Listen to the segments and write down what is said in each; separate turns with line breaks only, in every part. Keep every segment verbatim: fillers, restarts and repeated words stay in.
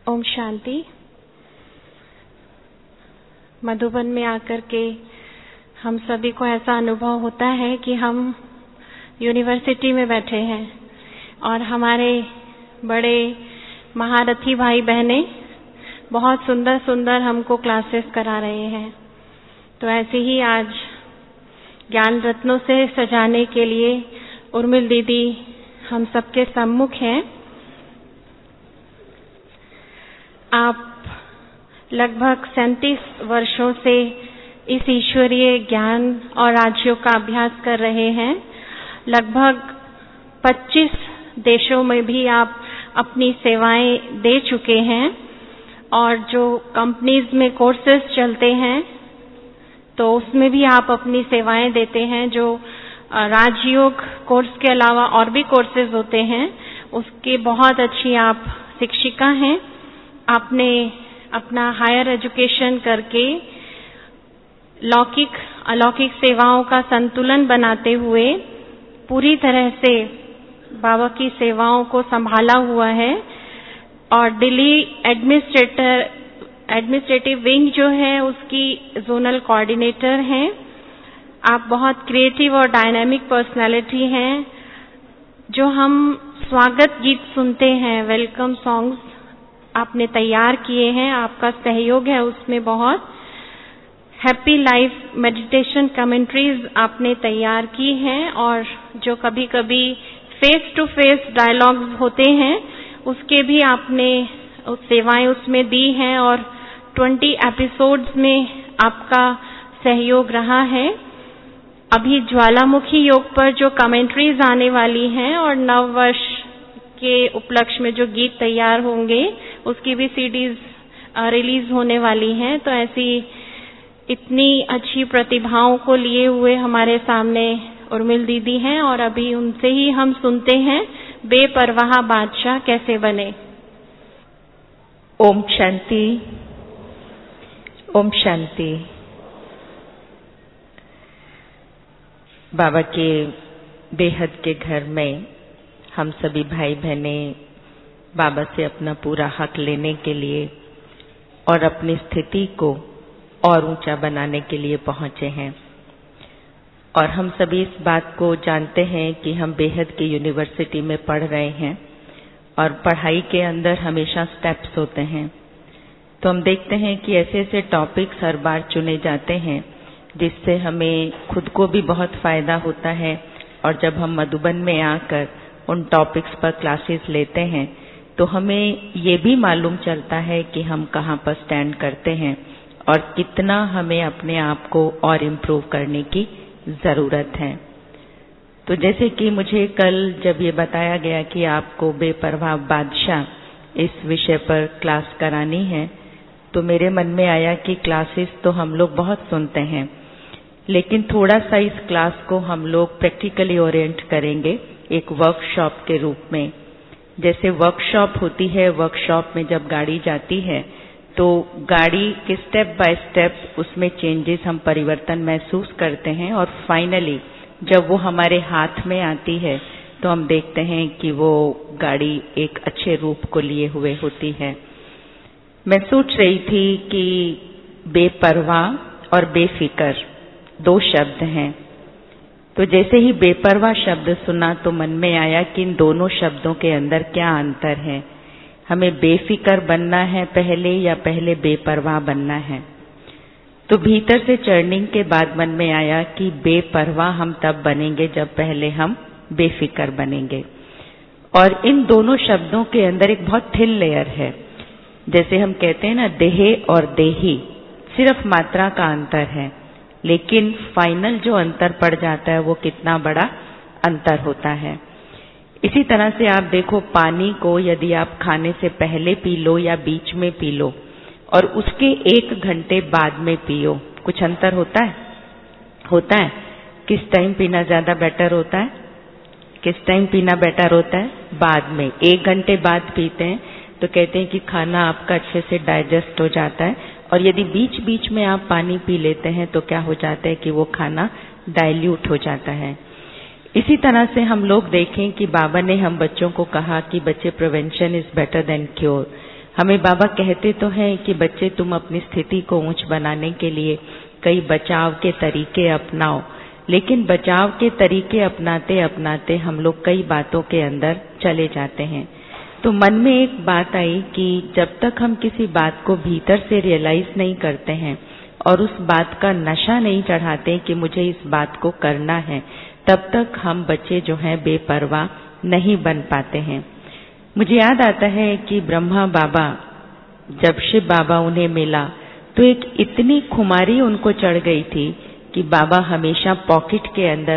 ओम शांति। मधुबन में आकर के हम सभी को ऐसा अनुभव होता है कि हम यूनिवर्सिटी में बैठे हैं और हमारे बड़े महारथी भाई बहने बहुत सुंदर सुंदर हमको क्लासेस करा रहे हैं। तो ऐसे ही आज ज्ञान रत्नों से सजाने के लिए उर्मिल दीदी हम सबके सम्मुख हैं। आप लगभग सैंतीस वर्षों से इस ईश्वरीय ज्ञान और राज्यों का अभ्यास कर रहे हैं। लगभग पच्चीस देशों में भी आप अपनी सेवाएं दे चुके हैं और जो कंपनीज में कोर्सेज चलते हैं तो उसमें भी आप अपनी सेवाएं देते हैं। जो राजयोग कोर्स के अलावा और भी कोर्सेज होते हैं उसके बहुत अच्छी आप शिक्षिका हैं। आपने अपना हायर एजुकेशन करके लौकिक अलौकिक सेवाओं का संतुलन बनाते हुए पूरी तरह से बाबा की सेवाओं को संभाला हुआ है और दिल्ली एडमिनिस्ट्रेटर एडमिनिस्ट्रेटिव विंग जो है उसकी जोनल कोऑर्डिनेटर हैं। आप बहुत क्रिएटिव और डायनामिक पर्सनालिटी हैं। जो हम स्वागत गीत सुनते हैं, वेलकम सॉन्ग्स आपने तैयार किए हैं, आपका सहयोग है उसमें बहुत। हैप्पी लाइफ मेडिटेशन कमेंट्रीज आपने तैयार की हैं और जो कभी कभी फेस टू फेस डायलॉग्स होते हैं उसके भी आपने उस सेवाएं उसमें दी हैं और बीस एपिसोड्स में आपका सहयोग रहा है। अभी ज्वालामुखी योग पर जो कमेंट्रीज आने वाली हैं और नव वर्ष के उपलक्ष्य में जो गीत तैयार होंगे उसकी भी सीडीज रिलीज होने वाली हैं। तो ऐसी इतनी अच्छी प्रतिभाओं को लिए हुए हमारे सामने उर्मिल दीदी हैं और अभी उनसे ही हम सुनते हैं बेपरवाह बादशाह कैसे बने।
ओम शांति। ओम शांति। बाबा के बेहद के घर में हम सभी भाई बहने बाबा से अपना पूरा हक लेने के लिए और अपनी स्थिति को और ऊंचा बनाने के लिए पहुंचे हैं। और हम सभी इस बात को जानते हैं कि हम बेहद की यूनिवर्सिटी में पढ़ रहे हैं और पढ़ाई के अंदर हमेशा स्टेप्स होते हैं। तो हम देखते हैं कि ऐसे ऐसे टॉपिक्स हर बार चुने जाते हैं जिससे हमें खुद को भी बहुत फायदा होता है और जब हम मधुबन में आकर उन टॉपिक्स पर क्लासेस लेते हैं तो हमें ये भी मालूम चलता है कि हम कहाँ पर स्टैंड करते हैं और कितना हमें अपने आप को और इम्प्रूव करने की ज़रूरत है। तो जैसे कि मुझे कल जब ये बताया गया कि आपको बेपरवाह बादशाह इस विषय पर क्लास करानी है तो मेरे मन में आया कि क्लासेस तो हम लोग बहुत सुनते हैं लेकिन थोड़ा सा इस क्लास को हम लोग प्रैक्टिकली ओरिएंट करेंगे एक वर्कशॉप के रूप में। जैसे वर्कशॉप होती है, वर्कशॉप में जब गाड़ी जाती है तो गाड़ी के स्टेप बाय स्टेप उसमें चेंजेस हम परिवर्तन महसूस करते हैं और फाइनली जब वो हमारे हाथ में आती है तो हम देखते हैं कि वो गाड़ी एक अच्छे रूप को लिए हुए होती है। मैं सोच रही थी कि बेपरवाह और बेफिक्र दो शब्द हैं। तो जैसे ही बेपरवाह शब्द सुना तो मन में आया कि इन दोनों शब्दों के अंदर क्या अंतर है। हमें बेफिक्र बनना है पहले या पहले बेपरवाह बनना है। तो भीतर से चर्निंग के बाद मन में आया कि बेपरवाह हम तब बनेंगे जब पहले हम बेफिक्र बनेंगे। और इन दोनों शब्दों के अंदर एक बहुत थिन लेयर है। जैसे हम कहते हैं ना देह और देही, सिर्फ मात्रा का अंतर है लेकिन फाइनल जो अंतर पड़ जाता है वो कितना बड़ा अंतर होता है। इसी तरह से आप देखो पानी को यदि आप खाने से पहले पी लो या बीच में पी लो और उसके एक घंटे बाद में पियो, कुछ अंतर होता है? होता है। किस टाइम पीना ज्यादा बेटर होता है? किस टाइम पीना बेटर होता है? बाद में। एक घंटे बाद पीते हैं तो कहते हैं कि खाना आपका अच्छे से डाइजेस्ट हो जाता है और यदि बीच बीच में आप पानी पी लेते हैं तो क्या हो जाता है कि वो खाना डाइल्यूट हो जाता है। इसी तरह से हम लोग देखें कि बाबा ने हम बच्चों को कहा कि बच्चे prevention is better than cure. हमें बाबा कहते तो हैं कि बच्चे तुम अपनी स्थिति को ऊंच बनाने के लिए कई बचाव के तरीके अपनाओ, लेकिन बचाव के तरीके अपनाते अपनाते हम लोग कई बातों के अंदर चले जाते हैं। तो मन में एक बात आई कि जब तक हम किसी बात को भीतर से रियलाइज नहीं करते हैं और उस बात का नशा नहीं चढ़ाते कि मुझे इस बात को करना है, तब तक हम बच्चे जो हैं बेपरवाह नहीं बन पाते हैं। मुझे याद आता है कि ब्रह्मा बाबा, जब शिव बाबा उन्हें मिला तो एक इतनी खुमारी उनको चढ़ गई थी कि बाबा हमेशा पॉकेट के अंदर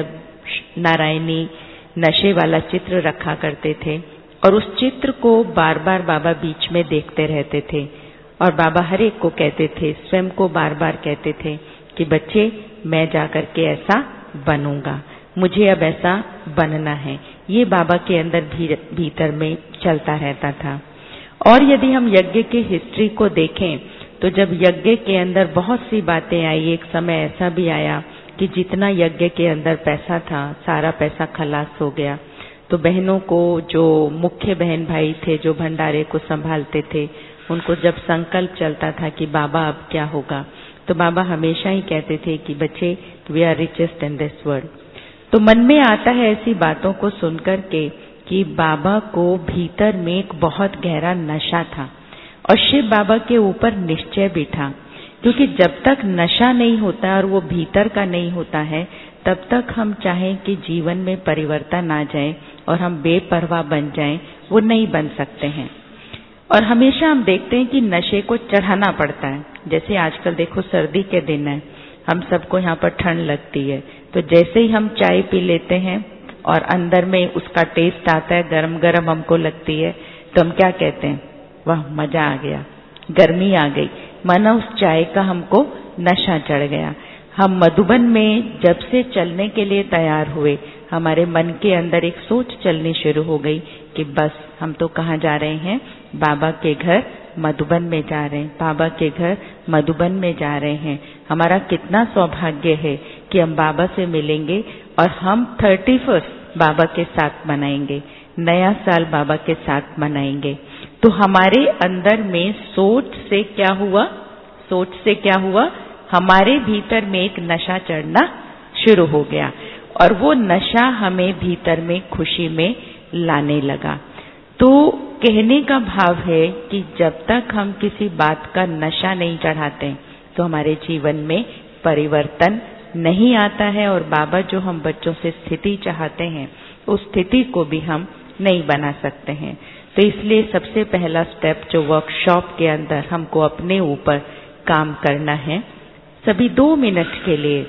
नारायणी नशे वाला चित्र रखा करते थे और उस चित्र को बार बार बाबा बीच में देखते रहते थे और बाबा हर एक को कहते थे, स्वयं को बार बार कहते थे कि बच्चे मैं जाकर के ऐसा बनूंगा, मुझे अब ऐसा बनना है। ये बाबा के अंदर भी, भीतर में चलता रहता था। और यदि हम यज्ञ के हिस्ट्री को देखें तो जब यज्ञ के अंदर बहुत सी बातें आई, एक समय ऐसा भी आया कि जितना यज्ञ के अंदर पैसा था सारा पैसा खलास हो गया। तो बहनों को, जो मुख्य बहन भाई थे जो भंडारे को संभालते थे, उनको जब संकल्प चलता था कि बाबा अब क्या होगा, तो बाबा हमेशा ही कहते थे कि बच्चे we are richest in this world. तो मन में आता है ऐसी बातों को सुनकर के कि बाबा को भीतर में एक बहुत गहरा नशा था और शिव बाबा के ऊपर निश्चय भी था, क्योंकि जब तक नशा नहीं होता और वो भीतर का नहीं होता है तब तक हम चाहें कि जीवन में परिवर्तन आ जाए और हम बेपरवाह बन जाएं, वो नहीं बन सकते हैं। और हमेशा हम देखते हैं कि नशे को चढ़ाना पड़ता है। जैसे आजकल देखो सर्दी के दिन है, हम सबको यहाँ पर ठंड लगती है, तो जैसे ही हम चाय पी लेते हैं और अंदर में उसका टेस्ट आता है, गरम गरम हमको लगती है, तो हम क्या कहते हैं, वाह मजा आ गया, गर्मी आ गई, माना उस चाय का हमको नशा चढ़ गया। हम मधुबन में जब से चलने के लिए तैयार हुए, हमारे मन के अंदर एक सोच चलनी शुरू हो गई कि बस हम तो कहाँ जा रहे हैं, बाबा के घर मधुबन में जा रहे हैं, बाबा के घर मधुबन में जा रहे हैं। हमारा कितना सौभाग्य है कि हम बाबा से मिलेंगे और हम थर्टी फर्स्ट बाबा के साथ मनाएंगे, नया साल बाबा के साथ मनाएंगे। तो हमारे अंदर में सोच से क्या हुआ, सोच से क्या हुआ, हमारे भीतर में एक नशा चढ़ना शुरू हो गया और वो नशा हमें भीतर में खुशी में लाने लगा। तो कहने का भाव है कि जब तक हम किसी बात का नशा नहीं चढ़ाते तो हमारे जीवन में परिवर्तन नहीं आता है और बाबा जो हम बच्चों से स्थिति चाहते हैं उस स्थिति को भी हम नहीं बना सकते हैं। तो इसलिए सबसे पहला स्टेप जो वर्कशॉप के अंदर हमको अपने ऊपर काम करना है, सभी दो मिनट के लिए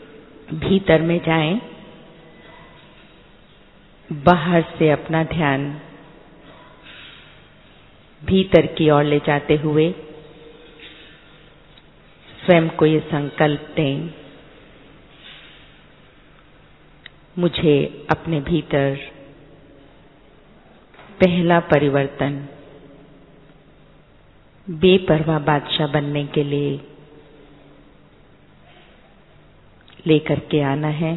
भीतर में जाएं, बाहर से अपना ध्यान भीतर की ओर ले जाते हुए स्वयं को ये संकल्प दें, मुझे अपने भीतर पहला परिवर्तन बेपरवाह बादशाह बनने के लिए लेकर के आना है।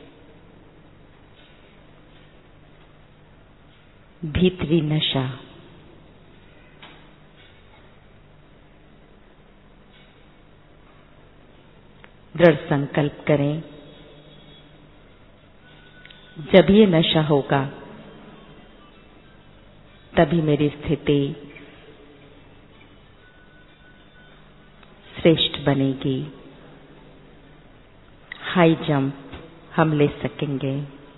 भीतरी नशा, दृढ़ संकल्प करें, जब ये नशा होगा तभी मेरी स्थिति श्रेष्ठ बनेगी, हाई जंप हम ले सकेंगे।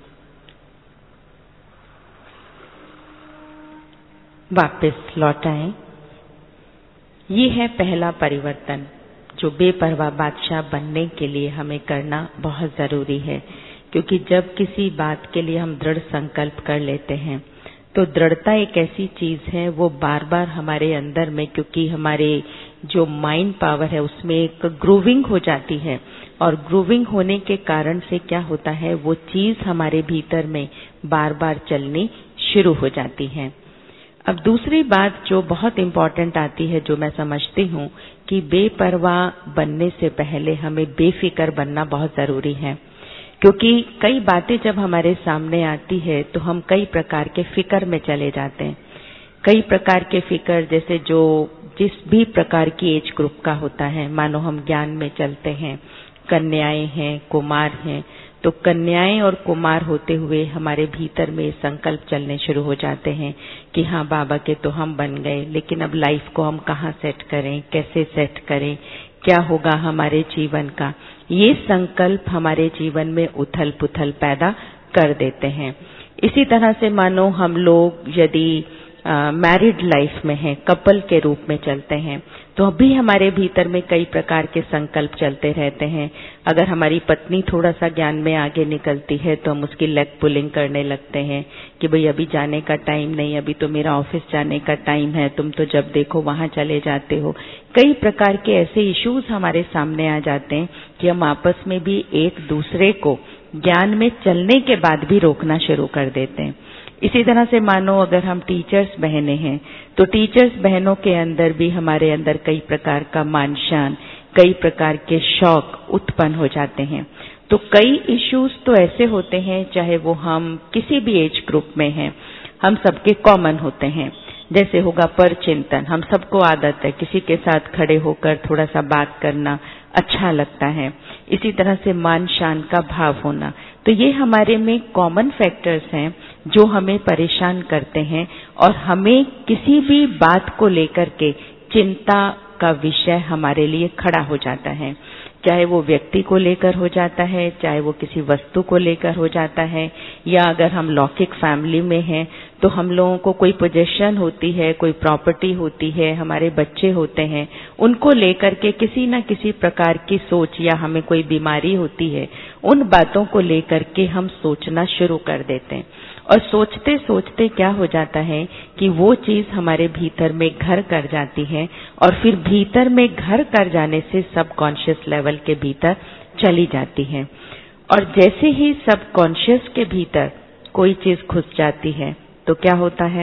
वापस लौट आएं। ये है पहला परिवर्तन जो बेपरवाह बादशाह बनने के लिए हमें करना बहुत जरूरी है, क्योंकि जब किसी बात के लिए हम दृढ़ संकल्प कर लेते हैं तो दृढ़ता एक ऐसी चीज है, वो बार बार हमारे अंदर में, क्योंकि हमारे जो माइंड पावर है उसमें एक ग्रूविंग हो जाती है और ग्रूविंग होने के कारण से क्या होता है, वो चीज हमारे भीतर में बार बार चलनी शुरू हो जाती है। अब दूसरी बात जो बहुत इम्पोर्टेंट आती है, जो मैं समझती हूँ कि बेपरवाह बनने से पहले हमें बेफिक्र बनना बहुत जरूरी है, क्योंकि कई बातें जब हमारे सामने आती है तो हम कई प्रकार के फिक्र में चले जाते हैं। कई प्रकार के फिकर, जैसे जो जिस भी प्रकार की एज ग्रुप का होता है, मानो हम ज्ञान में चलते हैं, कन्याएं हैं, कुमार हैं, तो कन्याएं और कुमार होते हुए हमारे भीतर में संकल्प चलने शुरू हो जाते हैं कि हाँ बाबा के तो हम बन गए, लेकिन अब लाइफ को हम कहाँ सेट करें, कैसे सेट करें, क्या होगा हमारे जीवन का। ये संकल्प हमारे जीवन में उथल पुथल पैदा कर देते हैं। इसी तरह से मानो हम लोग यदि मैरिड लाइफ में हैं, कपल के रूप में चलते हैं, तो अभी हमारे भीतर में कई प्रकार के संकल्प चलते रहते हैं। अगर हमारी पत्नी थोड़ा सा ज्ञान में आगे निकलती है तो हम उसकी लेग पुलिंग करने लगते हैं कि भाई अभी जाने का टाइम नहीं, अभी तो मेरा ऑफिस जाने का टाइम है, तुम तो जब देखो वहां चले जाते हो। कई प्रकार के ऐसे इश्यूज हमारे सामने आ जाते हैं कि हम आपस में भी एक दूसरे को ज्ञान में चलने के बाद भी रोकना शुरू कर देते हैं। इसी तरह से मानो अगर हम टीचर्स बहनें हैं, तो टीचर्स बहनों के अंदर भी हमारे अंदर कई प्रकार का मान शान, कई प्रकार के शौक उत्पन्न हो जाते हैं। तो कई इश्यूज तो ऐसे होते हैं, चाहे वो हम किसी भी एज ग्रुप में हैं, हम सबके कॉमन होते हैं। जैसे होगा पर चिंतन, हम सबको आदत है किसी के साथ खड़े होकर थोड़ा सा बात करना अच्छा लगता है। इसी तरह से मान शान का भाव होना, तो ये हमारे में कॉमन फैक्टर्स हैं जो हमें परेशान करते हैं और हमें किसी भी बात को लेकर के चिंता का विषय हमारे लिए खड़ा हो जाता है। चाहे वो व्यक्ति को लेकर हो जाता है, चाहे वो किसी वस्तु को लेकर हो जाता है, या अगर हम लौकिक फैमिली में हैं तो हम लोगों को कोई पोजीशन होती है, कोई प्रॉपर्टी होती है, हमारे बच्चे होते हैं, उनको लेकर के किसी न किसी प्रकार की सोच, या हमें कोई बीमारी होती है, उन बातों को लेकर के हम सोचना शुरू कर देते हैं। और सोचते सोचते क्या हो जाता है कि वो चीज हमारे भीतर में घर कर जाती है, और फिर भीतर में घर कर जाने से सब कॉन्शियस लेवल के भीतर चली जाती है। और जैसे ही सब कॉन्शियस के भीतर कोई चीज घुस जाती है तो क्या होता है,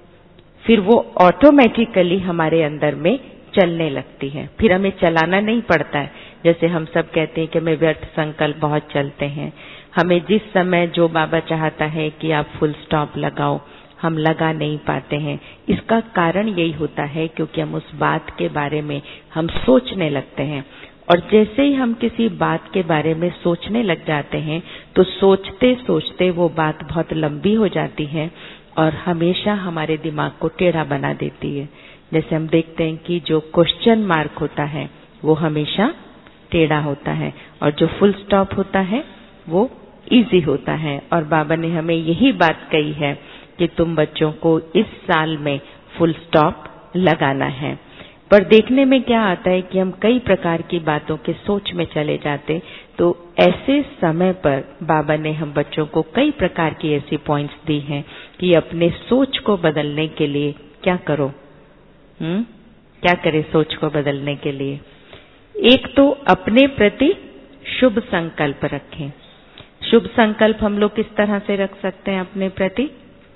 फिर वो ऑटोमेटिकली हमारे अंदर में चलने लगती है, फिर हमें चलाना नहीं पड़ता है। जैसे हम सब कहते हैं कि हमें व्यर्थ संकल्प बहुत चलते हैं, हमें जिस समय जो बाबा चाहता है कि आप फुल स्टॉप लगाओ, हम लगा नहीं पाते हैं। इसका कारण यही होता है क्योंकि हम उस बात के बारे में हम सोचने लगते हैं, और जैसे ही हम किसी बात के बारे में सोचने लग जाते हैं तो सोचते सोचते वो बात बहुत लंबी हो जाती है और हमेशा हमारे दिमाग को टेढ़ा बना देती है। जैसे हम देखते हैं कि जो क्वेश्चन मार्क होता है वो हमेशा टेढ़ा होता है, और जो फुल स्टॉप होता है वो इजी होता है। और बाबा ने हमें यही बात कही है कि तुम बच्चों को इस साल में फुल स्टॉप लगाना है। पर देखने में क्या आता है कि हम कई प्रकार की बातों के सोच में चले जाते, तो ऐसे समय पर बाबा ने हम बच्चों को कई प्रकार की ऐसी पॉइंट्स दी हैं कि अपने सोच को बदलने के लिए क्या करो। हम्म क्या करें सोच को बदलने के लिए? एक तो अपने प्रति शुभ संकल्प रखें। शुभ संकल्प हम लोग किस तरह से रख सकते हैं अपने प्रति?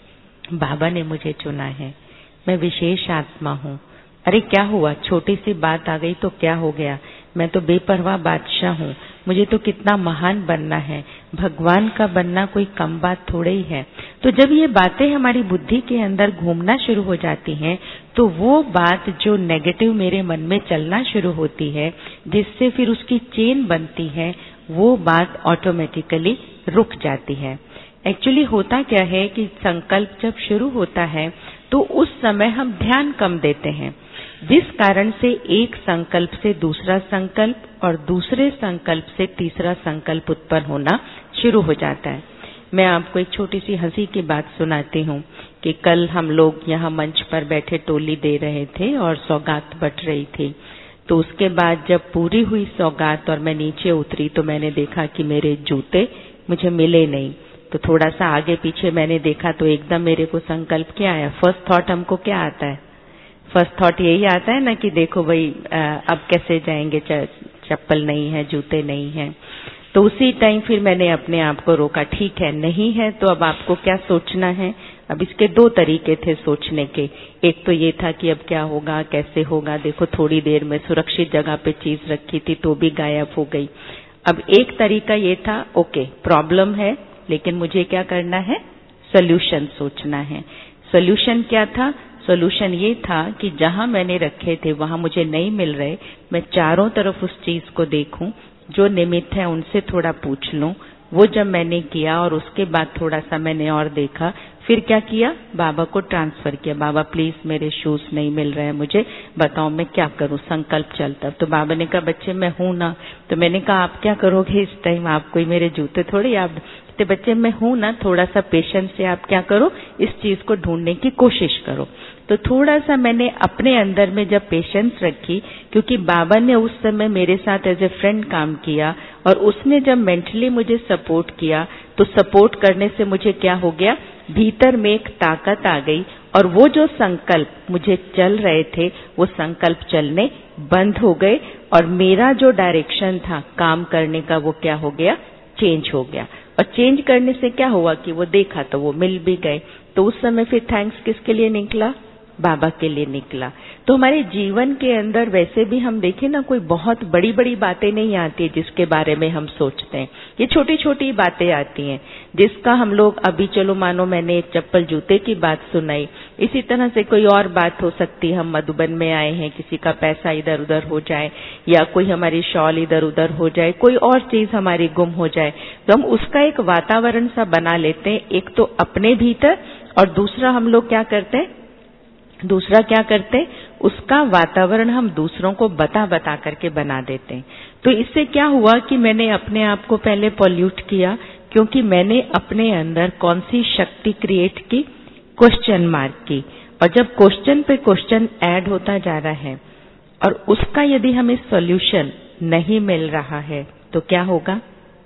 बाबा ने मुझे चुना है, मैं विशेष आत्मा हूँ। अरे क्या हुआ, छोटी सी बात आ गई तो क्या हो गया, मैं तो बेपरवाह बादशाह हूँ, मुझे तो कितना महान बनना है, भगवान का बनना कोई कम बात थोड़े ही है। तो जब ये बातें हमारी बुद्धि के अंदर घूमना शुरू हो जाती हैं तो वो बात जो नेगेटिव मेरे मन में चलना शुरू होती है, जिससे फिर उसकी चेन बनती है, वो बात ऑटोमेटिकली रुक जाती है। एक्चुअली होता क्या है कि संकल्प जब शुरू होता है तो उस समय हम ध्यान कम देते हैं, जिस कारण से एक संकल्प से दूसरा संकल्प और दूसरे संकल्प से तीसरा संकल्प उत्पन्न होना शुरू हो जाता है। मैं आपको एक छोटी सी हंसी की बात सुनाती हूँ कि कल हम लोग यहाँ मंच पर बैठे टोली दे रहे थे और सौगात बट रही थी। तो उसके बाद जब पूरी हुई सौगात और मैं नीचे उतरी तो मैंने देखा कि मेरे जूते मुझे मिले नहीं। तो थोड़ा सा आगे पीछे मैंने देखा तो एकदम मेरे को संकल्प क्या आया? फर्स्ट थॉट हमको क्या आता है? फर्स्ट थॉट यही आता है ना कि देखो भाई अब कैसे जाएंगे, चप्पल नहीं है, जूते नहीं है। तो उसी टाइम फिर मैंने अपने आप को रोका, ठीक है नहीं है तो अब आपको क्या सोचना है? अब इसके दो तरीके थे सोचने के। एक तो ये था कि अब क्या होगा, कैसे होगा, देखो थोड़ी देर में सुरक्षित जगह पे चीज रखी थी तो भी गायब हो गई। अब एक तरीका ये था, ओके प्रॉब्लम है लेकिन मुझे क्या करना है? सोल्यूशन सोचना है। सोल्यूशन क्या था? सॉल्यूशन ये था कि जहां मैंने रखे थे वहां मुझे नहीं मिल रहे, मैं चारों तरफ उस चीज को देखूं, जो निमित्त है उनसे थोड़ा पूछ लूं। वो जब मैंने किया और उसके बाद थोड़ा सा मैंने और देखा, फिर क्या किया, बाबा को ट्रांसफर किया, बाबा प्लीज मेरे शूज नहीं मिल रहे हैं मुझे, बताओ मैं क्या करूं, संकल्प चलता। तो बाबा ने कहा बच्चे मैं हूं ना। तो मैंने कहा आप क्या करोगे इस टाइम, आप कोई मेरे जूते थोड़ी, आप तो बच्चे मैं हूं ना, थोड़ा सा पेशेंस से आप क्या करो, इस चीज को ढूंढने की कोशिश करो। तो थोड़ा सा मैंने अपने अंदर में जब पेशेंस रखी, क्योंकि बाबा ने उस समय मेरे साथ एज ए फ्रेंड काम किया और उसने जब मेंटली मुझे सपोर्ट किया, तो सपोर्ट करने से मुझे क्या हो गया, भीतर में एक ताकत आ गई और वो जो संकल्प मुझे चल रहे थे वो संकल्प चलने बंद हो गए और मेरा जो डायरेक्शन था काम करने का वो क्या हो गया, चेंज हो गया। और चेंज करने से क्या हुआ कि वो देखा तो वो मिल भी गए। तो उस समय फिर थैंक्स किसके लिए निकला, बाबा के लिए निकला। तो हमारे जीवन के अंदर वैसे भी हम देखें ना, कोई बहुत बड़ी बड़ी बातें नहीं आती जिसके बारे में हम सोचते हैं, ये छोटी छोटी बातें आती हैं जिसका हम लोग, अभी चलो मानो मैंने एक चप्पल जूते की बात सुनाई, इसी तरह से कोई और बात हो सकती है, हम मधुबन में आए हैं, किसी का पैसा इधर उधर हो जाए या कोई हमारी शॉल इधर उधर हो जाए, कोई और चीज हमारी गुम हो जाए, तो हम उसका एक वातावरण सा बना लेते हैं, एक तो अपने भीतर और दूसरा हम लोग क्या करते हैं, दूसरा क्या करते हैं, उसका वातावरण हम दूसरों को बता बता करके बना देते हैं। तो इससे क्या हुआ कि मैंने अपने आप को पहले पॉल्यूट किया, क्योंकि मैंने अपने अंदर कौन सी शक्ति क्रिएट की, क्वेश्चन मार्क की। और जब क्वेश्चन पे क्वेश्चन ऐड होता जा रहा है और उसका यदि हमें सॉल्यूशन नहीं मिल रहा है तो क्या होगा,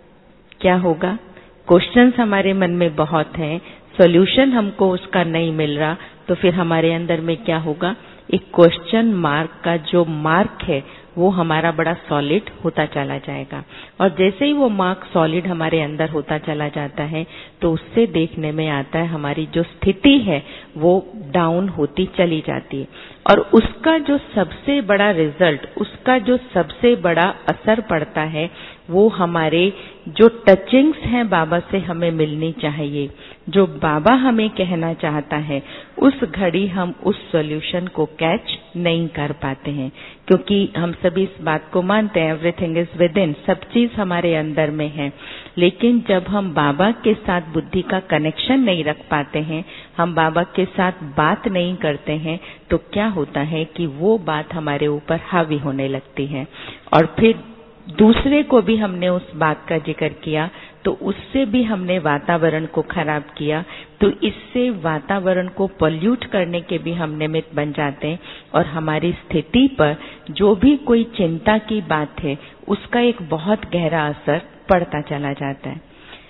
क्या होगा, क्वेश्चंस हमारे मन में बहुत हैं, सॉल्यूशन हमको उसका नहीं मिल रहा, तो फिर हमारे अंदर में क्या होगा, एक क्वेश्चन मार्क का जो मार्क है वो हमारा बड़ा सॉलिड होता चला जाएगा। और जैसे ही वो मार्क सॉलिड हमारे अंदर होता चला जाता है तो उससे देखने में आता है हमारी जो स्थिति है वो डाउन होती चली जाती है। और उसका जो सबसे बड़ा रिजल्ट, उसका जो सबसे बड़ा असर पड़ता है वो हमारे जो टचिंग्स हैं बाबा से हमें मिलनी चाहिए, जो बाबा हमें कहना चाहता है, उस घड़ी हम उस सॉल्यूशन को कैच नहीं कर पाते हैं। क्योंकि हम सभी इस बात को मानते हैं, एवरीथिंग इज विद इन, सब चीज हमारे अंदर में है। लेकिन जब हम बाबा के साथ बुद्धि का कनेक्शन नहीं रख पाते हैं, हम बाबा के साथ बात नहीं करते हैं, तो क्या होता है कि वो बात हमारे ऊपर हावी होने लगती है और फिर दूसरे को भी हमने उस बात का जिक्र किया तो उससे भी हमने वातावरण को खराब किया। तो इससे वातावरण को पॉल्यूट करने के भी हम निमित्त बन जाते हैं और हमारी स्थिति पर जो भी कोई चिंता की बात है उसका एक बहुत गहरा असर पड़ता चला जाता है।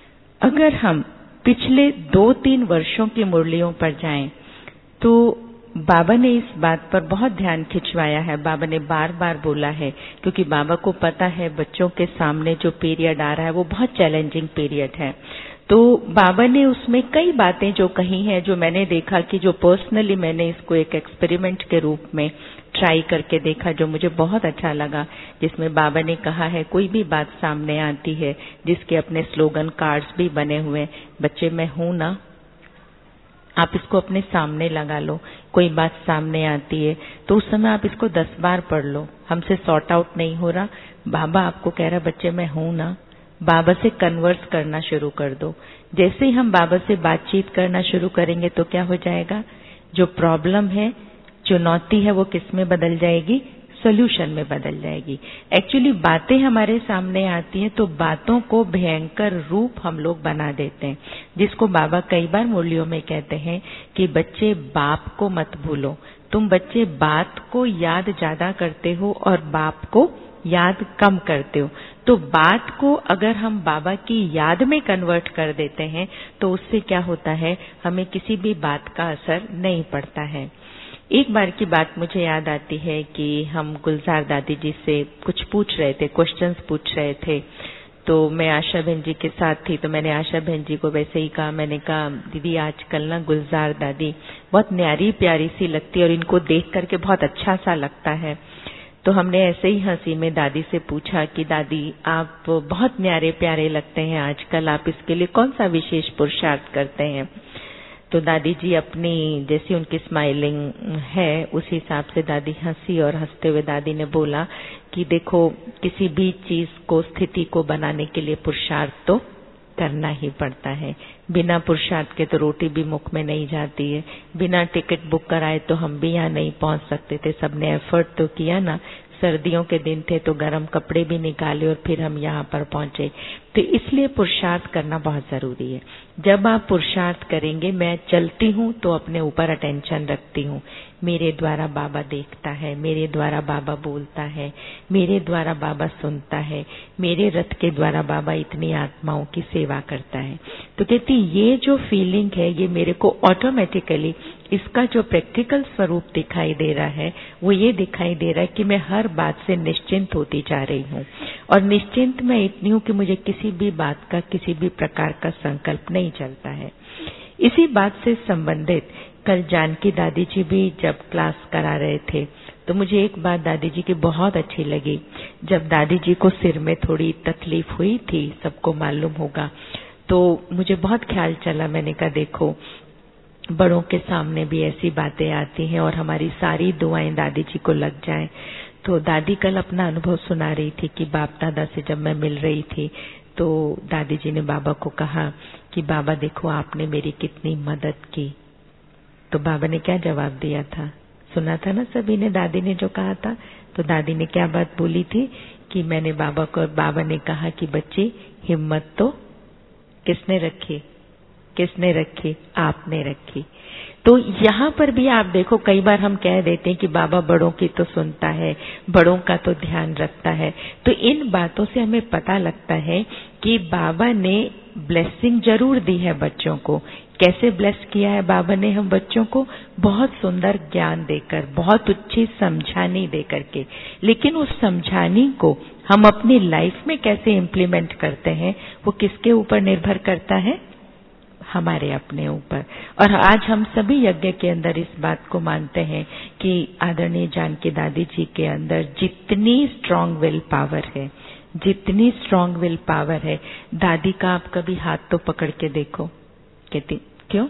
अगर हम पिछले दो तीन वर्षों की मुरलियों पर जाएं तो बाबा ने इस बात पर बहुत ध्यान खिंचवाया है, बाबा ने बार बार बोला है, क्योंकि बाबा को पता है बच्चों के सामने जो पीरियड आ रहा है वो बहुत चैलेंजिंग पीरियड है। तो बाबा ने उसमें कई बातें जो कही हैं, जो मैंने देखा कि जो पर्सनली मैंने इसको एक एक्सपेरिमेंट के रूप में ट्राई करके देखा, जो मुझे बहुत अच्छा लगा, जिसमें बाबा ने कहा है कोई भी बात सामने आती है जिसके अपने स्लोगन कार्ड्स भी बने हुए, बच्चे मैं हूं ना, आप इसको अपने सामने लगा लो। कोई बात सामने आती है तो उस समय आप इसको दस बार पढ़ लो, हमसे सॉर्ट आउट नहीं हो रहा, बाबा आपको कह रहा बच्चे मैं हूं ना, बाबा से कन्वर्स करना शुरू कर दो। जैसे ही हम बाबा से बातचीत करना शुरू करेंगे तो क्या हो जाएगा, जो प्रॉब्लम है, चुनौती है, वो किस में बदल जाएगी, सॉल्यूशन में बदल जाएगी। एक्चुअली बातें हमारे सामने आती हैं तो बातों को भयंकर रूप हम लोग बना देते हैं, जिसको बाबा कई बार मुरलियों में कहते हैं कि बच्चे बाप को मत भूलो। तुम बच्चे बात को याद ज्यादा करते हो और बाप को याद कम करते हो। तो बात को अगर हम बाबा की याद में कन्वर्ट कर देते हैं तो उससे क्या होता है, हमें किसी भी बात का असर नहीं पड़ता है। एक बार की बात मुझे याद आती है कि हम गुलजार दादी जी से कुछ पूछ रहे थे, क्वेश्चंस पूछ रहे थे, तो मैं आशा बहन जी के साथ थी, तो मैंने आशा बहन जी को वैसे ही कहा, मैंने कहा दीदी आजकल ना गुलजार दादी बहुत न्यारी प्यारी सी लगती है और इनको देख करके बहुत अच्छा सा लगता है। तो हमने ऐसे ही हंसी में दादी से पूछा कि दादी आप बहुत न्यारे प्यारे लगते हैं आजकल, आप इसके लिए कौन सा विशेष पुरुषार्थ करते हैं। तो दादी जी अपनी जैसी उनकी स्माइलिंग है उस हिसाब से दादी हंसी और हंसते हुए दादी ने बोला कि देखो किसी भी चीज को स्थिति को बनाने के लिए पुरुषार्थ तो करना ही पड़ता है। बिना पुरुषार्थ के तो रोटी भी मुख में नहीं जाती है। बिना टिकट बुक कराए तो हम भी यहाँ नहीं पहुंच सकते थे। सबने एफर्ट तो किया ना। सर्दियों के दिन थे तो गर्म कपड़े भी निकाले और फिर हम यहाँ पर पहुंचे। तो इसलिए पुरुषार्थ करना बहुत जरूरी है। जब आप पुरुषार्थ करेंगे, मैं चलती हूँ तो अपने ऊपर अटेंशन रखती हूँ, मेरे द्वारा बाबा देखता है, मेरे द्वारा बाबा बोलता है, मेरे द्वारा बाबा सुनता है, मेरे रथ के द्वारा बाबा इतनी आत्माओं की सेवा करता है। तो कहती ये जो फीलिंग है ये मेरे को ऑटोमेटिकली इसका जो प्रैक्टिकल स्वरूप दिखाई दे रहा है वो ये दिखाई दे रहा है कि मैं हर बात से निश्चिंत होती जा रही हूँ। और निश्चिंत मैं इतनी हूँ कि मुझे किसी भी बात का, किसी भी प्रकार का संकल्प नहीं चलता है। इसी बात से संबंधित कल जानकी दादी जी भी जब क्लास करा रहे थे तो मुझे एक बात दादी जी की बहुत अच्छी लगी। जब दादी जी को सिर में थोड़ी तकलीफ हुई थी, सबको मालूम होगा, तो मुझे बहुत ख्याल चला। मैंने कहा देखो बड़ों के सामने भी ऐसी बातें आती हैं और हमारी सारी दुआएं दादी जी को लग जाएं। तो दादी कल अपना अनुभव सुना रही थी कि बाप दादा से जब मैं मिल रही थी तो दादी जी ने बाबा को कहा कि बाबा देखो आपने मेरी कितनी मदद की। तो बाबा ने क्या जवाब दिया था? सुना था ना सभी ने दादी ने जो कहा था। तो दादी ने क्या बात बोली थी कि मैंने बाबा को, बाबा ने कहा कि बच्ची हिम्मत तो किसने रखी? किसने रखी? आपने रखी। तो यहाँ पर भी आप देखो कई बार हम कह देते हैं कि बाबा बड़ों की तो सुनता है, बड़ों का तो ध्यान रखता है। तो इन बातों से हमें पता लगता है कि बाबा ने ब्लेसिंग जरूर दी है बच्चों को। कैसे ब्लेस किया है बाबा ने हम बच्चों को? बहुत सुंदर ज्ञान देकर, बहुत अच्छी समझानी देकर के। लेकिन उस समझानी को हम अपनी लाइफ में कैसे इम्प्लीमेंट करते हैं वो किसके ऊपर निर्भर करता है? हमारे अपने ऊपर। और आज हम सभी यज्ञ के अंदर इस बात को मानते हैं कि आदरणीय जानकी दादी जी के अंदर जितनी स्ट्रांग विल पावर है, जितनी स्ट्रांग विल पावर है, दादी का आप कभी हाथ तो पकड़ के देखो। कहती क्यों?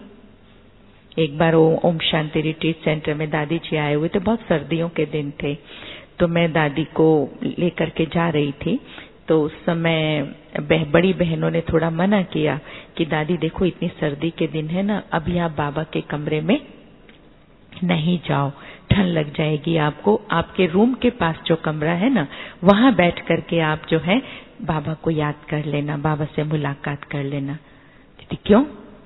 एक बार वो ओम शांति रिट्रीट सेंटर में दादी जी आए हुए थे, बहुत सर्दियों के दिन थे। तो मैं दादी को लेकर के जा रही थी तो उस समय बह, बड़ी बहनों ने थोड़ा मना किया कि दादी देखो इतनी सर्दी के दिन है ना, अभी आप बाबा के कमरे में नहीं जाओ, ठंड लग जाएगी आपको। आपके रूम के पास जो कमरा है ना वहां बैठ करके आप जो है बाबा को याद कर लेना, बाबा से मुलाकात कर लेना। कहती क्यों?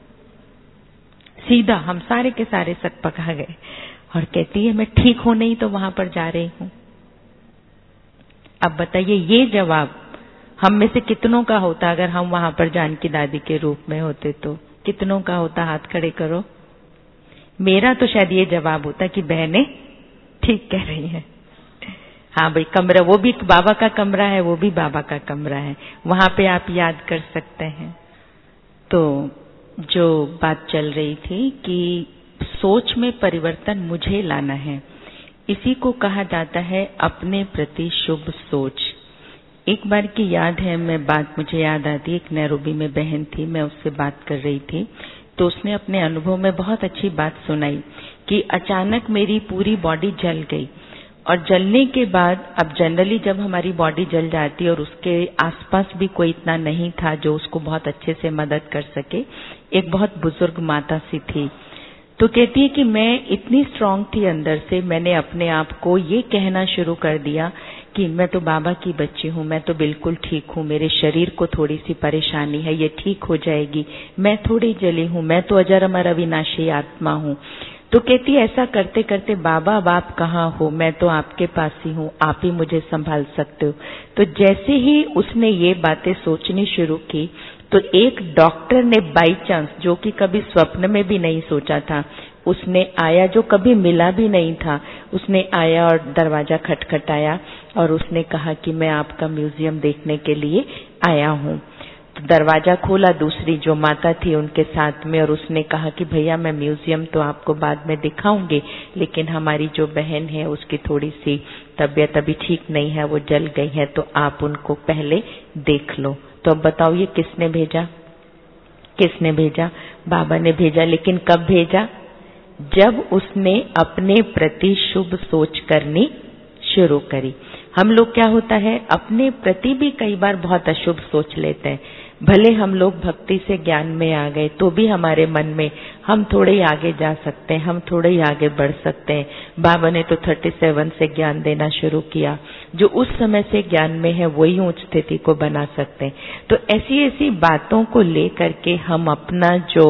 सीधा हम सारे के सारे सकपका गए और कहती है मैं ठीक हूं नहीं तो वहां पर जा रही हूं। अब बताइए ये जवाब हम में से कितनों का होता अगर हम वहां पर जानकी दादी के रूप में होते? तो कितनों का होता? हाथ खड़े करो। मेरा तो शायद ये जवाब होता कि बहनें ठीक कह रही हैं। हाँ भाई कमरा, वो भी बाबा का कमरा है, वो भी बाबा का कमरा है, वहां पे आप याद कर सकते हैं। तो जो बात चल रही थी कि सोच में परिवर्तन मुझे लाना है, इसी को कहा जाता है अपने प्रति शुभ सोच। एक बार की याद है, मैं बात मुझे याद आती, एक नैरोबी में बहन थी, मैं उससे बात कर रही थी तो उसने अपने अनुभव में बहुत अच्छी बात सुनाई कि अचानक मेरी पूरी बॉडी जल गई। और जलने के बाद, अब जनरली जब हमारी बॉडी जल जाती है और उसके आसपास भी कोई इतना नहीं था जो उसको बहुत अच्छे से मदद कर सके, एक बहुत बुजुर्ग माता सी थी, तो कहती है कि मैं इतनी स्ट्रांग थी अंदर से, मैंने अपने आप को ये कहना शुरू कर दिया कि मैं तो बाबा की बच्ची हूँ, मैं तो बिल्कुल ठीक हूँ, मेरे शरीर को थोड़ी सी परेशानी है, ये ठीक हो जाएगी, मैं थोड़ी जली हूँ, मैं तो अजर अमर अविनाशी आत्मा हूँ। तो कहती ऐसा करते करते बाबा अब आप कहाँ हो, मैं तो आपके पास ही हूँ, आप ही मुझे संभाल सकते हो। तो जैसे ही उसने ये बातें सोचनी शुरू की तो एक डॉक्टर ने बाई चांस, जो कि कभी स्वप्न में भी नहीं सोचा था, उसने आया, जो कभी मिला भी नहीं था, उसने आया और दरवाजा खटखटाया और उसने कहा कि मैं आपका म्यूजियम देखने के लिए आया हूँ। तो दरवाजा खोला दूसरी जो माता थी उनके साथ में, और उसने कहा कि भैया मैं म्यूजियम तो आपको बाद में दिखाऊंगी, लेकिन हमारी जो बहन है उसकी थोड़ी सी तबीयत अभी ठीक नहीं है, वो जल गई है, तो आप उनको पहले देख लो। तो अब बताओ ये किसने भेजा? किसने भेजा? बाबा ने भेजा। लेकिन कब भेजा? जब उसने अपने प्रति शुभ सोच करनी शुरू करी। हम लोग क्या होता है, अपने प्रति भी कई बार बहुत अशुभ सोच लेते हैं। भले हम लोग भक्ति से ज्ञान में आ गए तो भी हमारे मन में हम थोड़े ही आगे जा सकते हैं, हम थोड़े ही आगे बढ़ सकते हैं। बाबा ने तो सैंतीस से ज्ञान देना शुरू किया, जो उस समय से ज्ञान में है वही उच्च स्थिति को बना सकते हैं। तो ऐसी ऐसी बातों को लेकर के हम अपना जो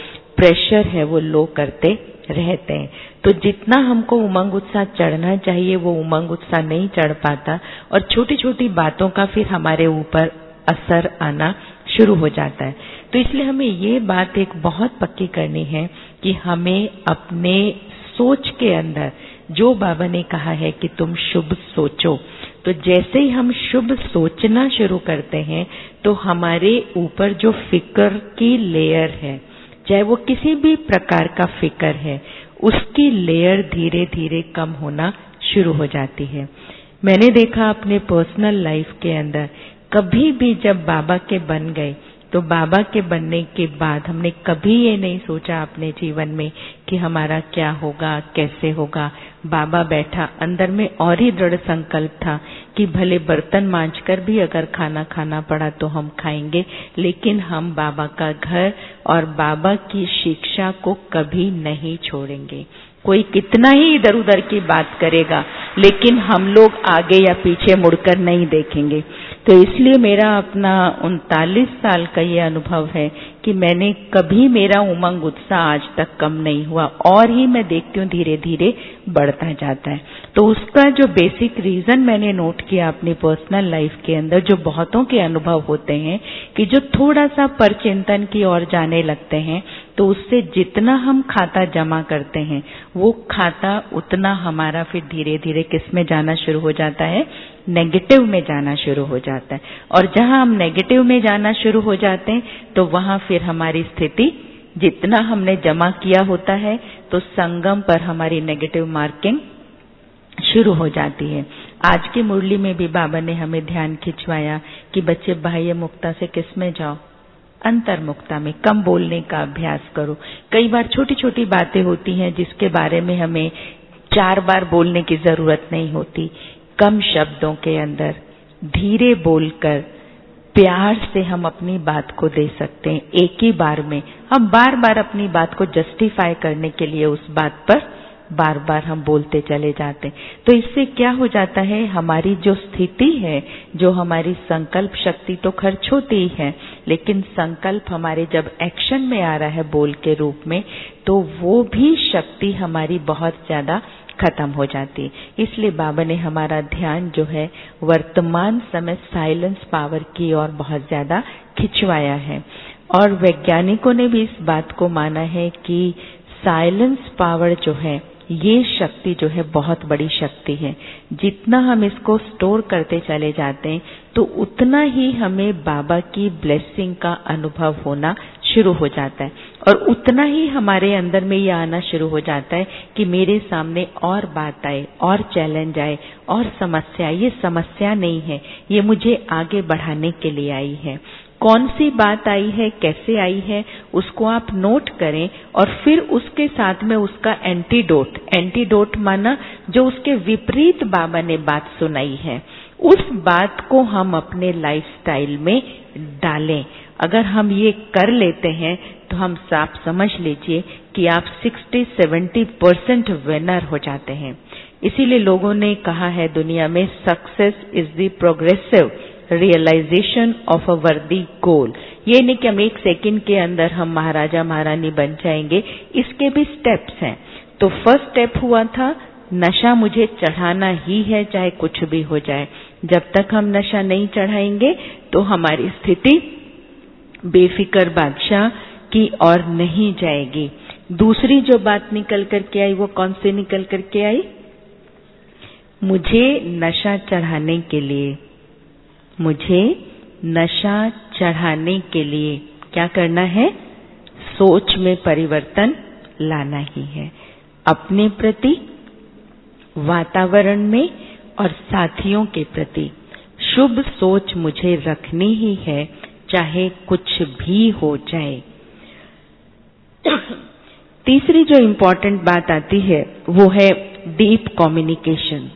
प्रेशर है वो लो करते रहते हैं। तो जितना हमको उमंग उत्साह चढ़ना चाहिए वो उमंग उत्साह नहीं चढ़ पाता, और छोटी छोटी बातों का फिर हमारे ऊपर असर आना शुरू हो जाता है। तो इसलिए हमें ये बात एक बहुत पक्की करनी है कि हमें अपने सोच के अंदर जो बाबा ने कहा है कि तुम शुभ सोचो, तो जैसे ही हम शुभ सोचना शुरू करते हैं तो हमारे ऊपर जो फिक्र की लेयर है, चाहे वो किसी भी प्रकार का फिक्र है, उसकी लेयर धीरे धीरे कम होना शुरू हो जाती है। मैंने देखा अपने पर्सनल लाइफ के अंदर, कभी भी जब बाबा के बन गए तो बाबा के बनने के बाद हमने कभी ये नहीं सोचा अपने जीवन में कि हमारा क्या होगा, कैसे होगा। बाबा बैठा, अंदर में और ही दृढ़ संकल्प था कि भले बर्तन मांजकर भी अगर खाना खाना पड़ा तो हम खाएंगे, लेकिन हम बाबा का घर और बाबा की शिक्षा को कभी नहीं छोड़ेंगे। कोई कितना ही इधर उधर की बात करेगा, लेकिन हम लोग आगे या पीछे मुड़कर नहीं देखेंगे। तो इसलिए मेरा अपना उनतालीस साल का ये अनुभव है कि मैंने कभी, मेरा उमंग उत्साह आज तक कम नहीं हुआ, और ही मैं देखती हूँ धीरे धीरे बढ़ता जाता है। तो उसका जो बेसिक रीजन मैंने नोट किया अपनी पर्सनल लाइफ के अंदर, जो बहुतों के अनुभव होते हैं कि जो थोड़ा सा परचिंतन की ओर जाने लगते हैं तो उससे जितना हम खाता जमा करते हैं वो खाता उतना हमारा फिर धीरे धीरे किस में जाना शुरू हो जाता है, नेगेटिव में जाना शुरू हो जाता है। और जहां हम नेगेटिव में जाना शुरू हो जाते हैं तो वहां फिर हमारी स्थिति, जितना हमने जमा किया होता है तो संगम पर हमारी नेगेटिव मार्किंग शुरू हो जाती है। आज की मुरली में भी बाबा ने हमें ध्यान खिंचवाया कि बच्चे बाह्य मुक्ता से किस में जाओ, अंतर्मुक्ता में। कम बोलने का अभ्यास करो। कई बार छोटी छोटी बातें होती हैं जिसके बारे में हमें चार बार बोलने की जरूरत नहीं होती। कम शब्दों के अंदर धीरे बोलकर प्यार से हम अपनी बात को दे सकते हैं। एक ही बार में हम बार बार अपनी बात को जस्टिफाई करने के लिए उस बात पर बार बार हम बोलते चले जाते हैं। तो इससे क्या हो जाता है, हमारी जो स्थिति है, जो हमारी संकल्प शक्ति तो खर्च होती ही है, लेकिन संकल्प हमारे जब एक्शन में आ रहा है बोल के रूप में, तो वो भी शक्ति हमारी बहुत ज्यादा खत्म हो जाती है। इसलिए बाबा ने हमारा ध्यान जो है वर्तमान समय साइलेंस पावर की ओर बहुत ज्यादा खिंचवाया है। और वैज्ञानिकों ने भी इस बात को माना है कि साइलेंस पावर जो है, ये शक्ति जो है बहुत बड़ी शक्ति है। जितना हम इसको स्टोर करते चले जाते हैं तो उतना ही हमें बाबा की ब्लेसिंग का अनुभव होना शुरू हो जाता है, और उतना ही हमारे अंदर में ये आना शुरू हो जाता है कि मेरे सामने और बात आए, और चैलेंज आए, और समस्या। ये समस्या नहीं है, ये मुझे आगे बढ़ाने के लिए आई है। कौन सी बात आई है, कैसे आई है, उसको आप नोट करें, और फिर उसके साथ में उसका एंटीडोट, एंटीडोट माना जो उसके विपरीत बाबा ने बात सुनाई है, उस बात को हम अपने लाइफस्टाइल में डालें। अगर हम ये कर लेते हैं तो हम साफ समझ लीजिए कि आप साठ सत्तर परसेंट विनर हो जाते हैं। इसीलिए लोगों ने कहा है दुनिया में, success is the progressive realisation of a worthy goal. ये नहीं कि हम एक सेकंड के अंदर हम महाराजा महारानी बन जाएंगे, इसके भी स्टेप्स हैं। तो फर्स्ट स्टेप हुआ था, नशा मुझे चढ़ाना ही है चाहे कुछ भी हो जाए। जब तक हम नशा नहीं चढ़ाएंगे तो हमारी स्थिति बेफिक्र बादशाह की ओर नहीं जाएगी। दूसरी जो बात निकल करके आई वो कौन सी निकल करके आई, मुझे नशा चढ़ाने के लिए, मुझे नशा चढ़ाने के लिए क्या करना है, सोच में परिवर्तन लाना ही है। अपने प्रति, वातावरण में और साथियों के प्रति शुभ सोच मुझे रखनी ही है, चाहे कुछ भी हो जाए। तीसरी जो इम्पोर्टेंट बात आती है वो है डीप कम्युनिकेशन।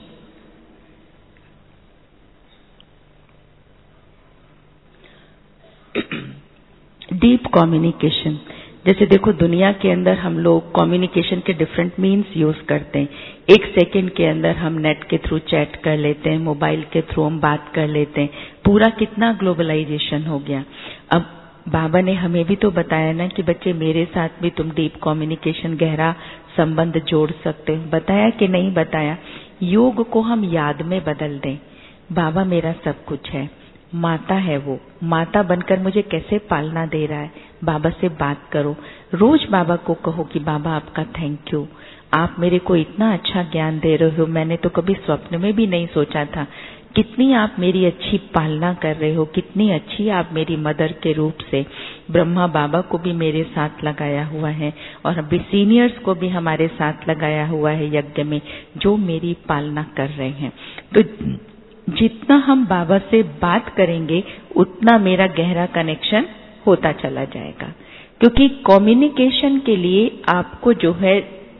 डीप कम्युनिकेशन, जैसे देखो दुनिया के अंदर हम लोग कम्युनिकेशन के डिफरेंट मीन्स यूज करते हैं। एक सेकंड के अंदर हम नेट के थ्रू चैट कर लेते हैं, मोबाइल के थ्रू हम बात कर लेते हैं, पूरा कितना ग्लोबलाइजेशन हो गया। अब बाबा ने हमें भी तो बताया ना कि बच्चे मेरे साथ भी तुम डीप कम्युनिकेशन, गहरा संबंध जोड़ सकते हो। बताया कि नहीं बताया? योग को हम याद में बदल दें। बाबा मेरा सब कुछ है, माता है वो, माता बनकर मुझे कैसे पालना दे रहा है। बाबा से बात करो, रोज बाबा को कहो कि बाबा आपका थैंक यू, आप मेरे को इतना अच्छा ज्ञान दे रहे हो, मैंने तो कभी स्वप्न में भी नहीं सोचा था। कितनी आप मेरी अच्छी पालना कर रहे हो, कितनी अच्छी आप मेरी मदर के रूप से ब्रह्मा बाबा को भी मेरे साथ लगाया हुआ है और अभी सीनियर्स को भी हमारे साथ लगाया हुआ है यज्ञ में, जो मेरी पालना कर रहे हैं। तो जितना हम बाबा से बात करेंगे उतना मेरा गहरा कनेक्शन होता चला जाएगा, क्योंकि कम्युनिकेशन के लिए आपको जो है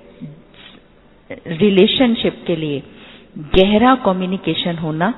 रिलेशनशिप के लिए गहरा कम्युनिकेशन होना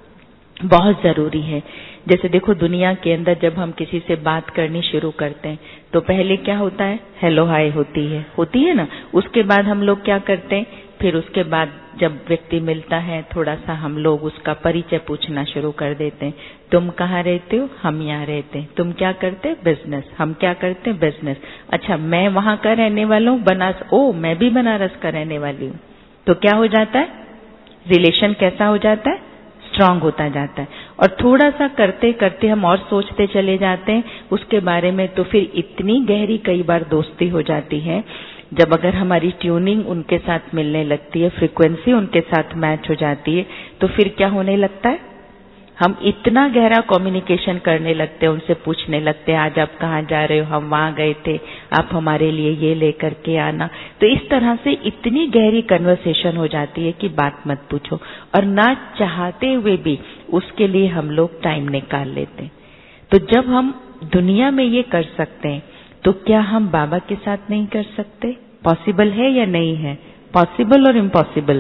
बहुत जरूरी है। जैसे देखो दुनिया के अंदर जब हम किसी से बात करनी शुरू करते हैं तो पहले क्या होता है, हेलो हाय होती है होती है ना। उसके बाद हम लोग क्या करते हैं, फिर उसके बाद जब व्यक्ति मिलता है थोड़ा सा हम लोग उसका परिचय पूछना शुरू कर देते हैं। तुम कहाँ रहते हो? हम यहाँ रहते हैं। तुम क्या करते हैं? बिजनेस। हम क्या करते हैं? बिजनेस। अच्छा, मैं वहां का रहने वाला हूँ, बनारस। ओ, मैं भी बनारस का रहने वाली हूँ। तो क्या हो जाता है, रिलेशन कैसा हो जाता है, स्ट्रांग होता जाता है। और थोड़ा सा करते करते हम और सोचते चले जाते हैं उसके बारे में, तो फिर इतनी गहरी कई बार दोस्ती हो जाती है। जब अगर हमारी ट्यूनिंग उनके साथ मिलने लगती है, फ्रीक्वेंसी उनके साथ मैच हो जाती है, तो फिर क्या होने लगता है, हम इतना गहरा कम्युनिकेशन करने लगते हैं, उनसे पूछने लगते हैं आज आप कहाँ जा रहे हो, हम वहां गए थे, आप हमारे लिए ये लेकर के आना। तो इस तरह से इतनी गहरी कन्वर्सेशन हो जाती है कि बात मत पूछो, और ना चाहते हुए भी उसके लिए हम लोग टाइम निकाल लेते हैं। तो जब हम दुनिया में ये कर सकते हैं तो क्या हम बाबा के साथ नहीं कर सकते? पॉसिबल है या नहीं है? पॉसिबल और इम्पॉसिबल?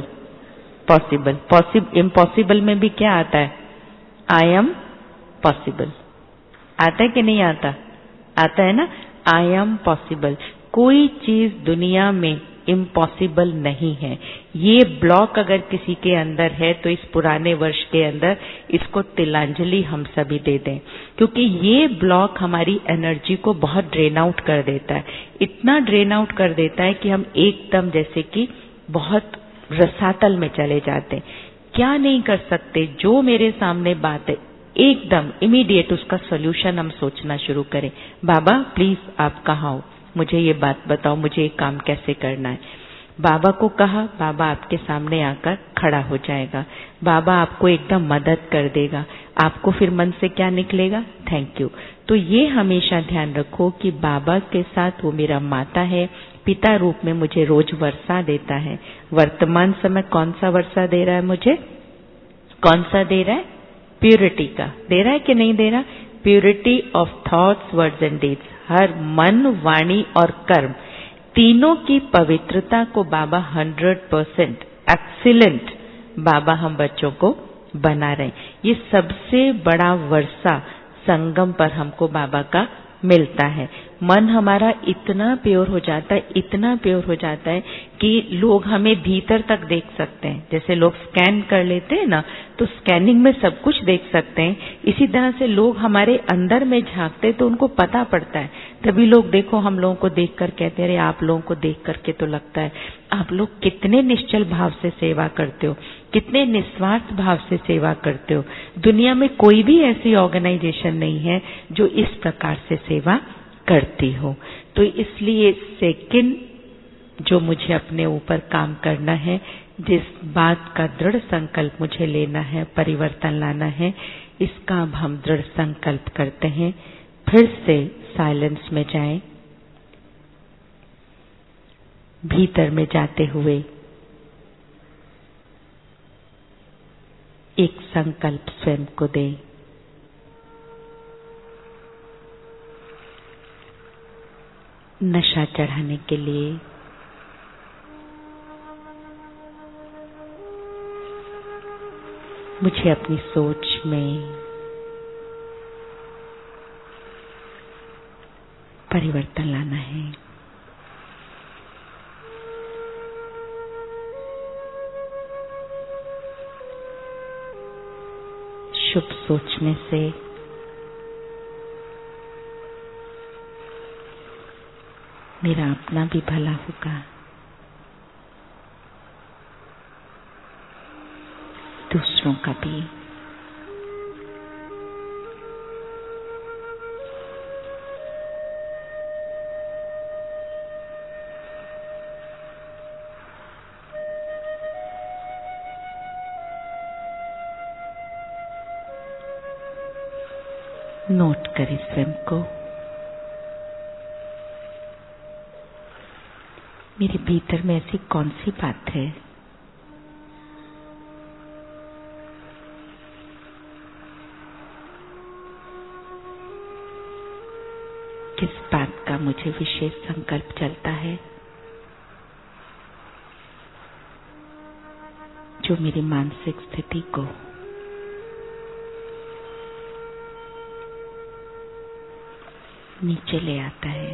पॉसिबल। पॉसिबल इम्पॉसिबल में भी क्या आता है, आई एम पॉसिबल। आता है कि नहीं आता? आता है ना, आई एम पॉसिबल। कोई चीज दुनिया में इम्पॉसिबल नहीं है। ये ब्लॉक अगर किसी के अंदर है तो इस पुराने वर्ष के अंदर इसको तिलांजलि हम सभी दे दें, क्योंकि ये ब्लॉक हमारी एनर्जी को बहुत ड्रेन आउट कर देता है। इतना ड्रेन आउट कर देता है कि हम एकदम जैसे कि बहुत रसातल में चले जाते हैं। क्या नहीं कर सकते, जो मेरे सामने बात है एकदम इमीडिएट उसका सॉल्यूशन हम सोचना शुरू करें। बाबा प्लीज आप कहाँ हो, मुझे ये बात बताओ, मुझे ये काम कैसे करना है। बाबा को कहा, बाबा आपके सामने आकर खड़ा हो जाएगा, बाबा आपको एकदम मदद कर देगा। आपको फिर मन से क्या निकलेगा, थैंक यू। तो ये हमेशा ध्यान रखो कि बाबा के साथ वो मेरा माता है, पिता रूप में मुझे रोज वर्षा देता है। वर्तमान समय कौन सा वर्षा दे रहा है मुझे, कौन सा दे रहा है, प्योरिटी का दे रहा है कि नहीं दे रहा? Purity of thoughts, words and deeds. हर मन, वाणी और कर्म तीनों की पवित्रता को Baba hundred percent excellent Baba हम बच्चों को बना रहे हैं। ये सबसे बड़ा वर्षा संगम पर हमको बाबा का मिलता है। मन हमारा इतना प्योर हो जाता है, इतना प्योर हो जाता है कि लोग हमें भीतर तक देख सकते हैं। जैसे लोग स्कैन कर लेते हैं ना, तो स्कैनिंग में सब कुछ देख सकते हैं। इसी तरह से लोग हमारे अंदर में झांकते तो उनको पता पड़ता है। तभी लोग देखो हम लोगों को देख कर कहते हैं, अरे आप लोगों को देख करके तो लगता है आप लोग कितने निश्चल भाव से सेवा करते हो, कितने निस्वार्थ भाव से सेवा करते हो। दुनिया में कोई भी ऐसी ऑर्गेनाइजेशन नहीं है जो इस प्रकार से सेवा करती हो। तो इसलिए सेकंड जो मुझे अपने ऊपर काम करना है, जिस बात का दृढ़ संकल्प मुझे लेना है, परिवर्तन लाना है, इसका अब हम दृढ़ संकल्प करते हैं। फिर से साइलेंस में जाएं, भीतर में जाते हुए एक संकल्प स्वयं को दें। नशा चढ़ाने के लिए मुझे अपनी सोच में परिवर्तन लाना है। शुभ सोचने से मेरा अपना भी भला होगा, दूसरों का भी। नोट करें स्वयं को। मेरे भीतर में ऐसी कौन सी बात है किस बात का मुझे विशेष संकल्प चलता है जो मेरी मानसिक स्थिति को नीचे ले आता है।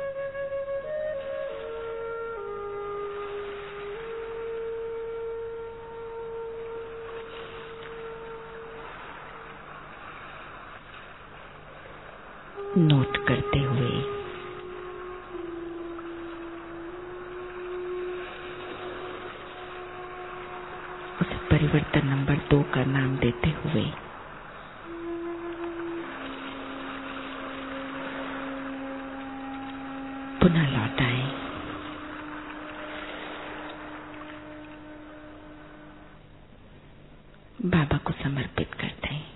नोट करते हुए उसे परिवर्तन नंबर दो का नाम देते हुए पुनः लौट आए। बाबा को समर्पित करते हैं।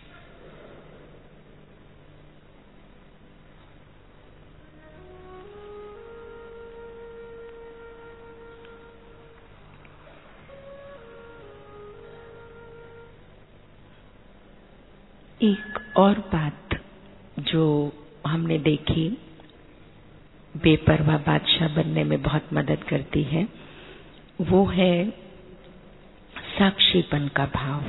एक और बात जो हमने देखी बेपरवाह बादशाह बनने में बहुत मदद करती है, वो है साक्षीपन का भाव।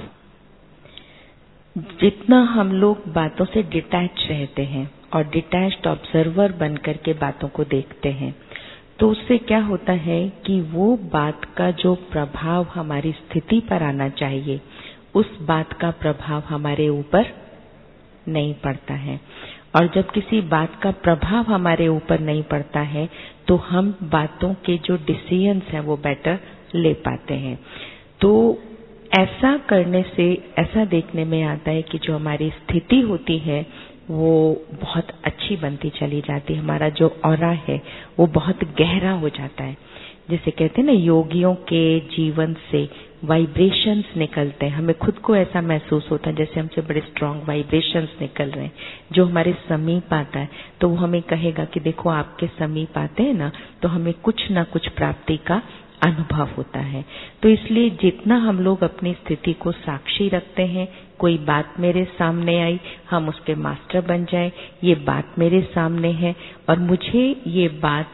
जितना हम लोग बातों से डिटैच रहते हैं और डिटैच्ड ऑब्जर्वर बन करके बातों को देखते हैं, तो उससे क्या होता है कि वो बात का जो प्रभाव हमारी स्थिति पर आना चाहिए, उस बात का प्रभाव हमारे ऊपर नहीं पड़ता है। और जब किसी बात का प्रभाव हमारे ऊपर नहीं पड़ता है तो हम बातों के जो डिसीजंस हैं वो बेटर ले पाते हैं। तो ऐसा करने से ऐसा देखने में आता है कि जो हमारी स्थिति होती है वो बहुत अच्छी बनती चली जाती है। हमारा जो ऑरा है वो बहुत गहरा हो जाता है। जैसे कहते हैं ना, योगियों के जीवन से वाइब्रेशंस निकलते हैं। हमें खुद को ऐसा महसूस होता है जैसे हमसे बड़े स्ट्रांग वाइब्रेशंस निकल रहे हैं। जो हमारे समीप आता है तो वो हमें कहेगा कि देखो आपके समीप आते हैं ना, तो हमें कुछ ना कुछ प्राप्ति का अनुभव होता है। तो इसलिए जितना हम लोग अपनी स्थिति को साक्षी रखते हैं, कोई बात मेरे सामने आई, हम उसके मास्टर बन जाए, ये बात मेरे सामने है और मुझे ये बात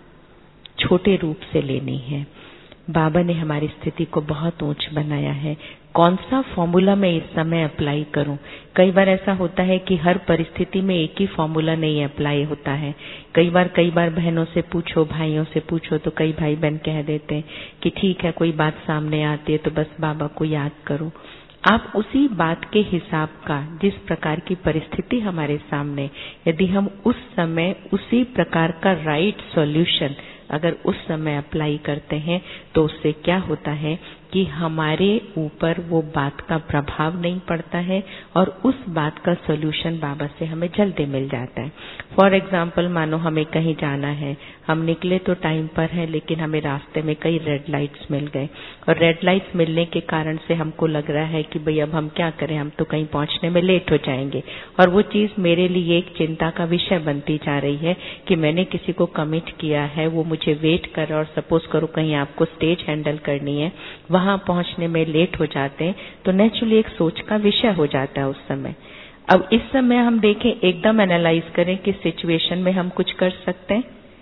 छोटे रूप से लेनी है। बाबा ने हमारी स्थिति को बहुत ऊंच बनाया है। कौन सा फॉर्मूला मैं इस समय अप्लाई करूं? कई बार ऐसा होता है कि हर परिस्थिति में एक ही फॉर्मूला नहीं अप्लाई होता है। कई बार कई बार बहनों से पूछो, भाइयों से पूछो तो कई भाई बहन कह देते हैं कि ठीक है, कोई बात सामने आती है तो बस बाबा को याद करो। आप उसी बात के हिसाब का, जिस प्रकार की परिस्थिति हमारे सामने, यदि हम उस समय उसी प्रकार का राइट सॉल्यूशन अगर उस समय अप्लाई करते हैं तो उससे क्या होता है कि हमारे ऊपर वो बात का प्रभाव नहीं पड़ता है और उस बात का सॉल्यूशन बाबा से हमें जल्दी मिल जाता है। फॉर एग्जाम्पल, मानो हमें कहीं जाना है, हम निकले तो टाइम पर है लेकिन हमें रास्ते में कई रेड लाइट्स मिल गए और रेड लाइट्स मिलने के कारण से हमको लग रहा है कि भाई अब हम क्या करें, हम तो कहीं पहुंचने में लेट हो जाएंगे। और वो चीज मेरे लिए एक चिंता का विषय बनती जा रही है कि मैंने किसी को कमिट किया है, वो मुझे वेट कर रहा, और सपोज करो कहीं आपको स्टेज हैंडल करनी है, वहां पहुंचने में लेट हो जाते हैं, तो नेचुरली एक सोच का विषय हो जाता है उस समय। अब इस समय हम देखें, एकदम एनालाइज करें कि सिचुएशन में हम कुछ कर सकते हैं,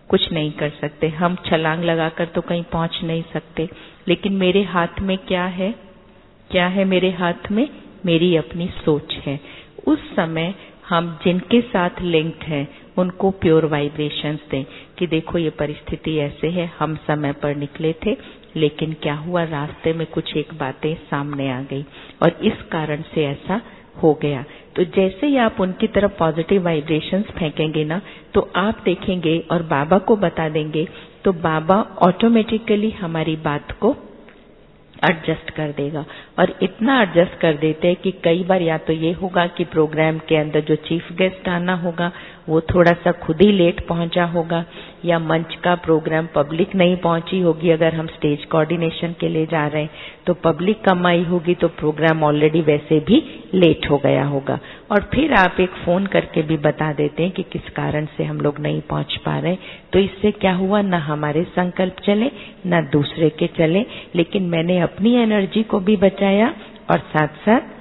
कुछ नहीं कर सकते। हम छलांग लगाकर तो कहीं पहुंच नहीं सकते, लेकिन मेरे हाथ में क्या है? क्या है मेरे हाथ में? मेरी अपनी सोच है। उस समय हम जिनके साथ लिंक्ड हैं उनको प्योर वाइब्रेशंस दें कि देखो ये परिस्थिति ऐसे है, हम समय पर निकले थे, लेकिन क्या हुआ, रास्ते में कुछ एक बातें सामने आ गई और इस कारण से ऐसा हो गया। तो जैसे ही आप उनकी तरफ पॉजिटिव वाइब्रेशंस फेंकेंगे ना, तो आप देखेंगे और बाबा को बता देंगे, तो बाबा ऑटोमेटिकली हमारी बात को एडजस्ट कर देगा। और इतना एडजस्ट कर देते हैं कि कई बार या तो ये होगा कि प्रोग्राम के अंदर जो चीफ गेस्ट आना होगा वो थोड़ा सा खुद ही लेट पहुंचा होगा, या मंच का प्रोग्राम पब्लिक नहीं पहुंची होगी। अगर हम स्टेज कोऑर्डिनेशन के लिए जा रहे हैं तो पब्लिक कम आई होगी, तो प्रोग्राम ऑलरेडी वैसे भी लेट हो गया होगा। और फिर आप एक फोन करके भी बता देते हैं कि किस कारण से हम लोग नहीं पहुंच पा रहे। तो इससे क्या हुआ, ना हमारे संकल्प चले ना दूसरे के चले, लेकिन मैंने अपनी एनर्जी को भी बचाया और साथ साथ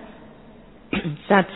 साथ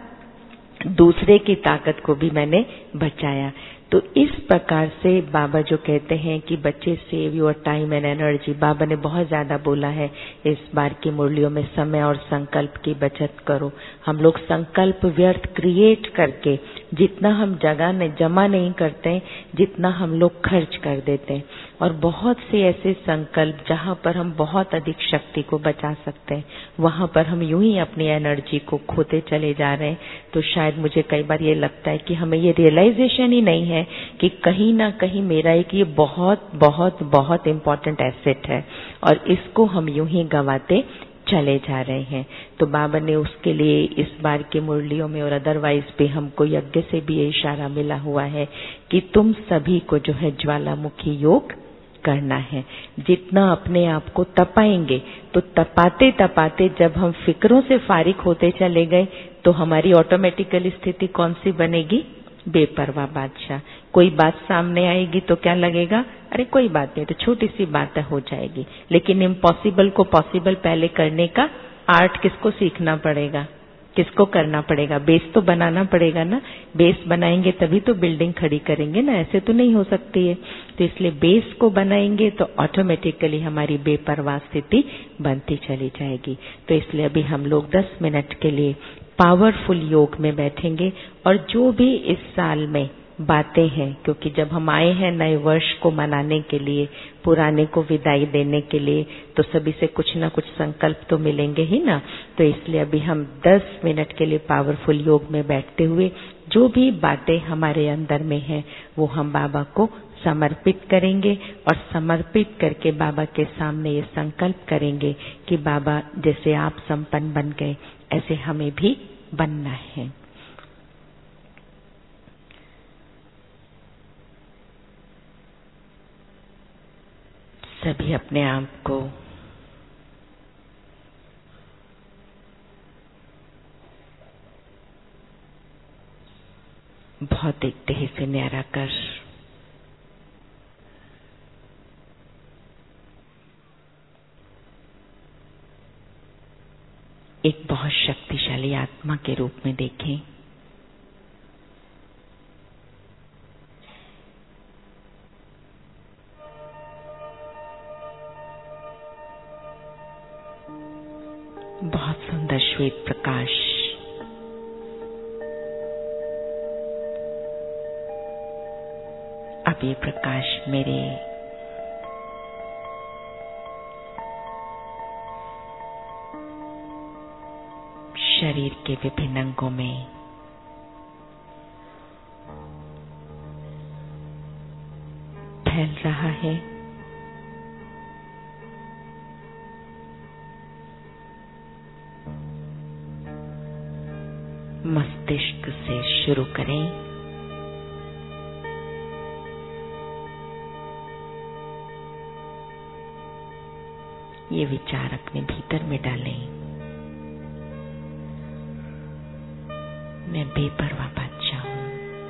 साथ दूसरे की ताकत को भी मैंने बचाया। तो इस प्रकार से बाबा जो कहते हैं कि बच्चे save your time and energy, Baba ने बहुत ज्यादा बोला है इस बार की मुरलियों में, समय और संकल्प की बचत करो। हम लोग संकल्प व्यर्थ क्रिएट करके जितना हम जगह ने जमा नहीं करते, जितना हम लोग खर्च कर देते हैं। और बहुत से ऐसे संकल्प जहाँ पर हम बहुत अधिक शक्ति को बचा सकते हैं, वहां पर हम यूं ही अपनी एनर्जी को खोते चले जा रहे हैं। तो शायद मुझे कई बार ये लगता है कि हमें ये रियलाइजेशन ही नहीं है कि कहीं ना कहीं मेरा एक ये बहुत बहुत बहुत इम्पोर्टेंट एसेट है और इसको हम यूं ही गंवाते चले जा रहे हैं। तो बाबा ने उसके लिए इस बार के मुरलियों में और अदरवाइज भी हमको यज्ञ से भी ये इशारा मिला हुआ है कि तुम सभी को जो है ज्वालामुखी योग करना है। जितना अपने आप को तपाएंगे, तो तपाते तपाते जब हम फिक्रों से फारिग होते चले गए, तो हमारी ऑटोमेटिकली स्थिति कौन सी बनेगी? बेपरवाह बादशाह। कोई बात सामने आएगी तो क्या लगेगा, अरे कोई बात नहीं, तो छोटी सी बात हो जाएगी। लेकिन इम्पॉसिबल को पॉसिबल पहले करने का आर्ट किसको सीखना पड़ेगा, किसको करना पड़ेगा? बेस तो बनाना पड़ेगा ना। बेस बनाएंगे तभी तो बिल्डिंग खड़ी करेंगे ना, ऐसे तो नहीं हो सकती है। तो इसलिए बेस को बनाएंगे तो ऑटोमेटिकली हमारी बेपरवाह स्थिति बनती चली जाएगी। तो इसलिए अभी हम लोग दस मिनट के लिए पावरफुल योग में बैठेंगे और जो भी इस साल में बातें हैं, क्योंकि जब हम आए हैं नए वर्ष को मनाने के लिए, पुराने को विदाई देने के लिए, तो सभी से कुछ ना कुछ संकल्प तो मिलेंगे ही ना। तो इसलिए अभी हम दस मिनट के लिए पावरफुल योग में बैठते हुए जो भी बातें हमारे अंदर में हैं वो हम बाबा को समर्पित करेंगे और समर्पित करके बाबा के सामने ये संकल्प करेंगे कि बाबा जैसे आप संपन्न बन गए ऐसे हमें भी बनना है। सभी अपने आप को भौतिक देह से न्यारा कर एक बहुत शक्तिशाली आत्मा के रूप में देखें। बहुत सुंदर श्वेत प्रकाश अब ये प्रकाश मेरे शरीर के विभिन्न अंगों में फैल रहा है। मस्तिष्क से शुरू करें। ये विचार अपने भीतर में डालें, मैं बेपरवाह बादशाह हूं,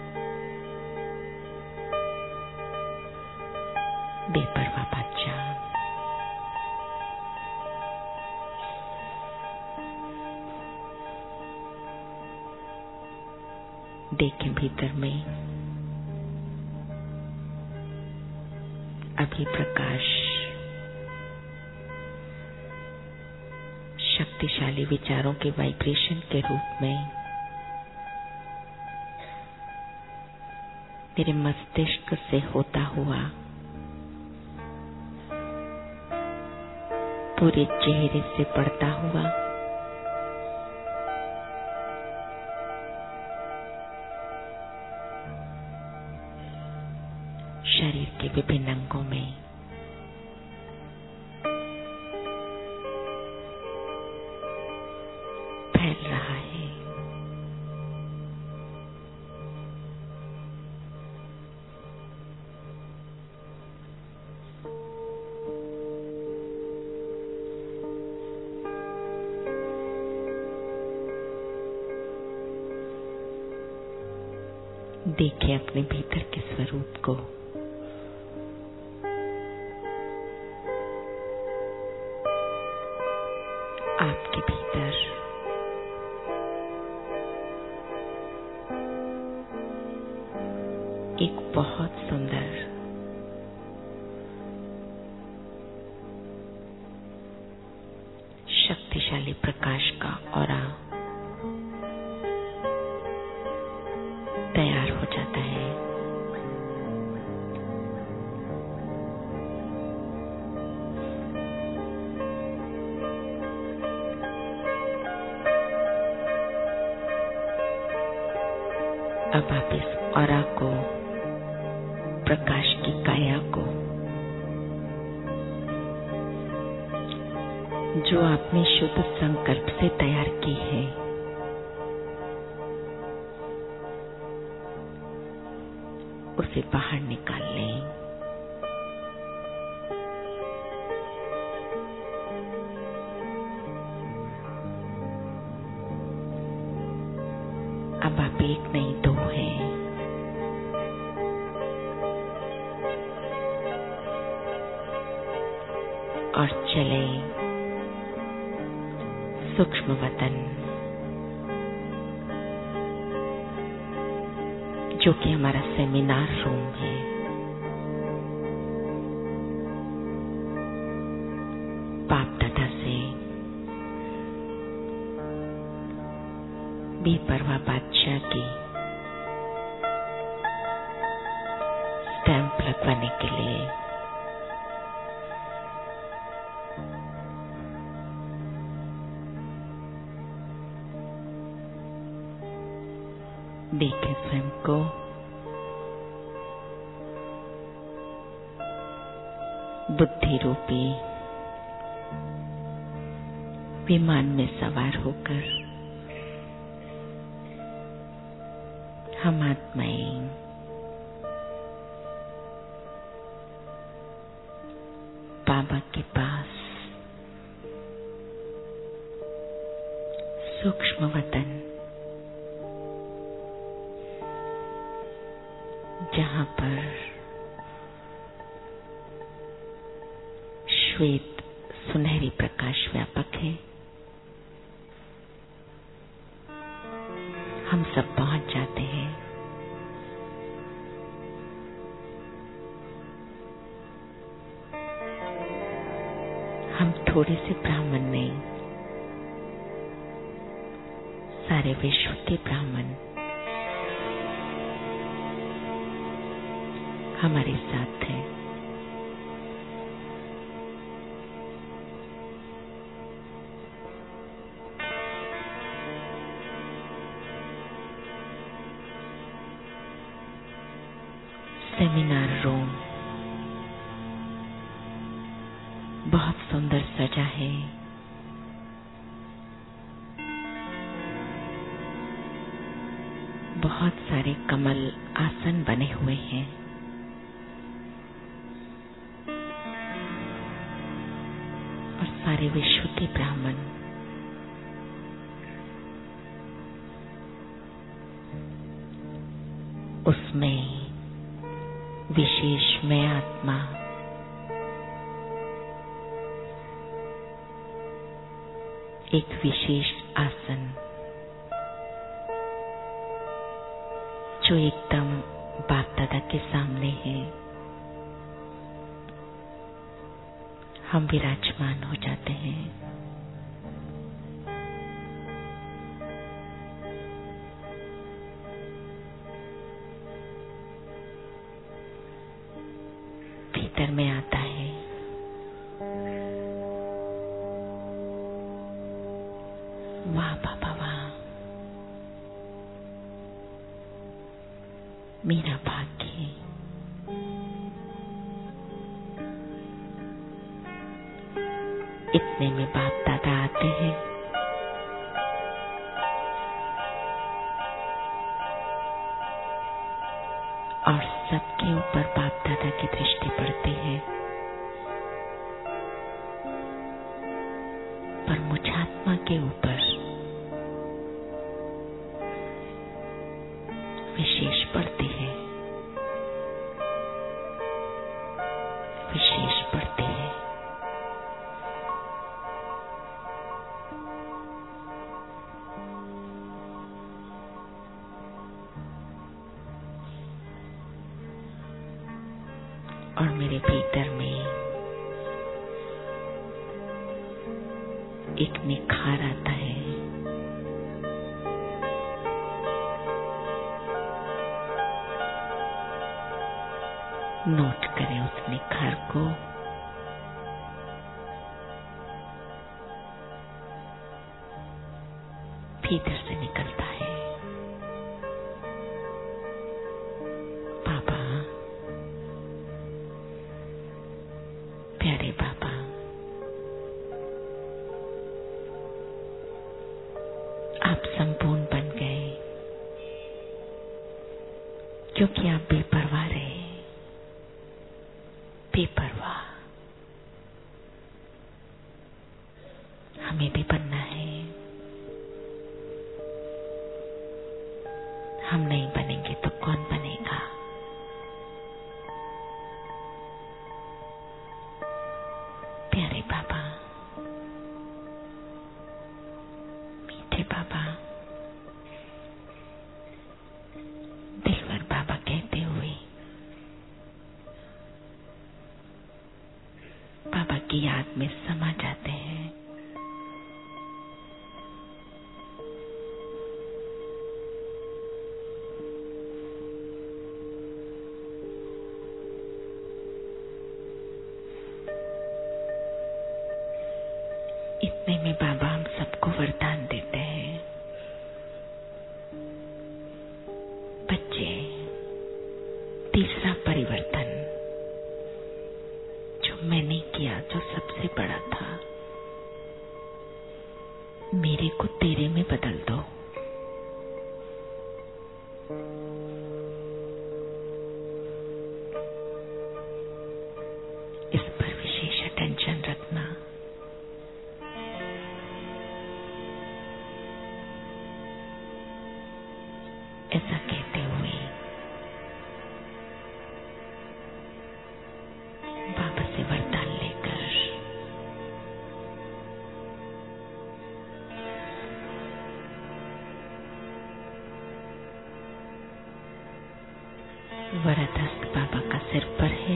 बेपरवाह बादशाह। देखें भीतर में अभी प्रकाश शक्तिशाली विचारों के वाइब्रेशन के रूप में मेरे मस्तिष्क से होता हुआ पूरे चेहरे से पड़ता हुआ शरीर के विभिन्न अंगों में फैल रहा है। देखिए अपने भीतर के स्वरूप को। आपके भीतर एक बहुत सुंदर शक्तिशाली प्रकाश का ऑरा तैयार हो जाता है। अब आप इस ऑरा को, प्रकाश की काया को, जो आपने शुद्ध संकल्प से तैयार की है, उसे बाहर निकाल लें। अब आप एक नहीं दो हैं। और चले सूक्ष्म वतन, जो कि हमारा सेमिनार रूम है, बाप दादा से बेपरवाह बादशाह की स्टैंप लगवाने के लिए देखें स्वयं को। बुद्धि रूपी विमान में सवार होकर हम आत्माएं बाबा के पास सूक्ष्म वतन, जहां पर श्वेत सुनहरी प्रकाश व्यापक है, हम सब पहुंच जाते हैं। हम थोड़े से ब्राह्मण नहीं, सारे विश्व के ब्राह्मण हमारे साथ हैं। सेमिनार रूम बहुत सुंदर सजा है। बहुत सारे कमल आसन बने हुए हैं। और सारे विश्व के ब्राह्मण उसमें विशेष मैं आत्मा एक विशेष आसन, जो एकदम बाप दादा के सामने है, हम विराजमान हो जाते हैं। भीतर में आता है वाह बाबा वाह, मेरा भाग्य। इतने में बाप दादा आते हैं और सबके ऊपर बाप दादा की दृष्टि पड़ती है, पर मुझात्मा के ऊपर विशेष पड़ती है, विशेष पड़ती है। और मेरे भीतर में एक निखार आता है। नोट करें उस निखार को। भीतर से निकलता है, बाबा, प्यारे बाबा, आप संपूर्ण बन गए क्योंकि आप बेपरवाह रहे। बेपरवाह हमें भी बनना है। हम नहीं बनेंगे तो कौन बनेगा? प्यारे बाबा, मीठे बाबा, दिलवर बाबा कहते हुए बाबा की याद में समा जाते हैं। इतने में बाबा हम सबको वरदान देते हैं, बच्चे, तीसरा परिवर्तन जो मैंने किया, जो सबसे बड़ा था, मेरे को तेरे में बदल दो। इस पर विशेष अटेंशन रखना। ऐसा कहते हुए बाबा से वरदान लेकर वरद हस्त बाबा का सिर पर है।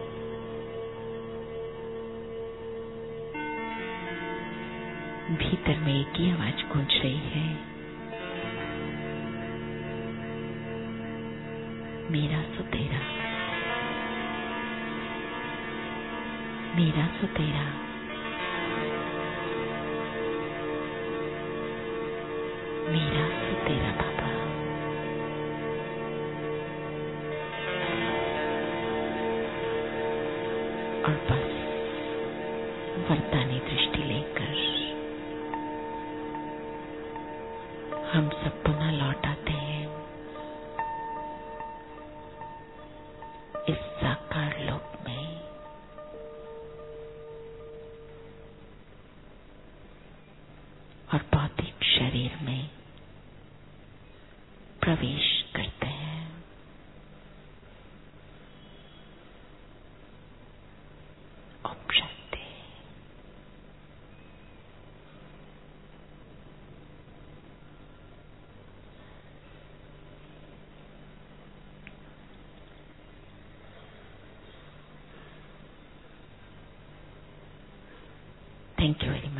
भीतर में एक ही आवाज गूंज रही है, मेरा सो तेरा, मेरा सो तेरा, मेरा सो तेरा बाबा। और बस वरदानी दृष्टि लेकर हम सब पुनः लौट आते हैं इस साकार लोक में। और भौतिक शरीर में प्रवेश करते हैं। ओम शांति। Thank you very much.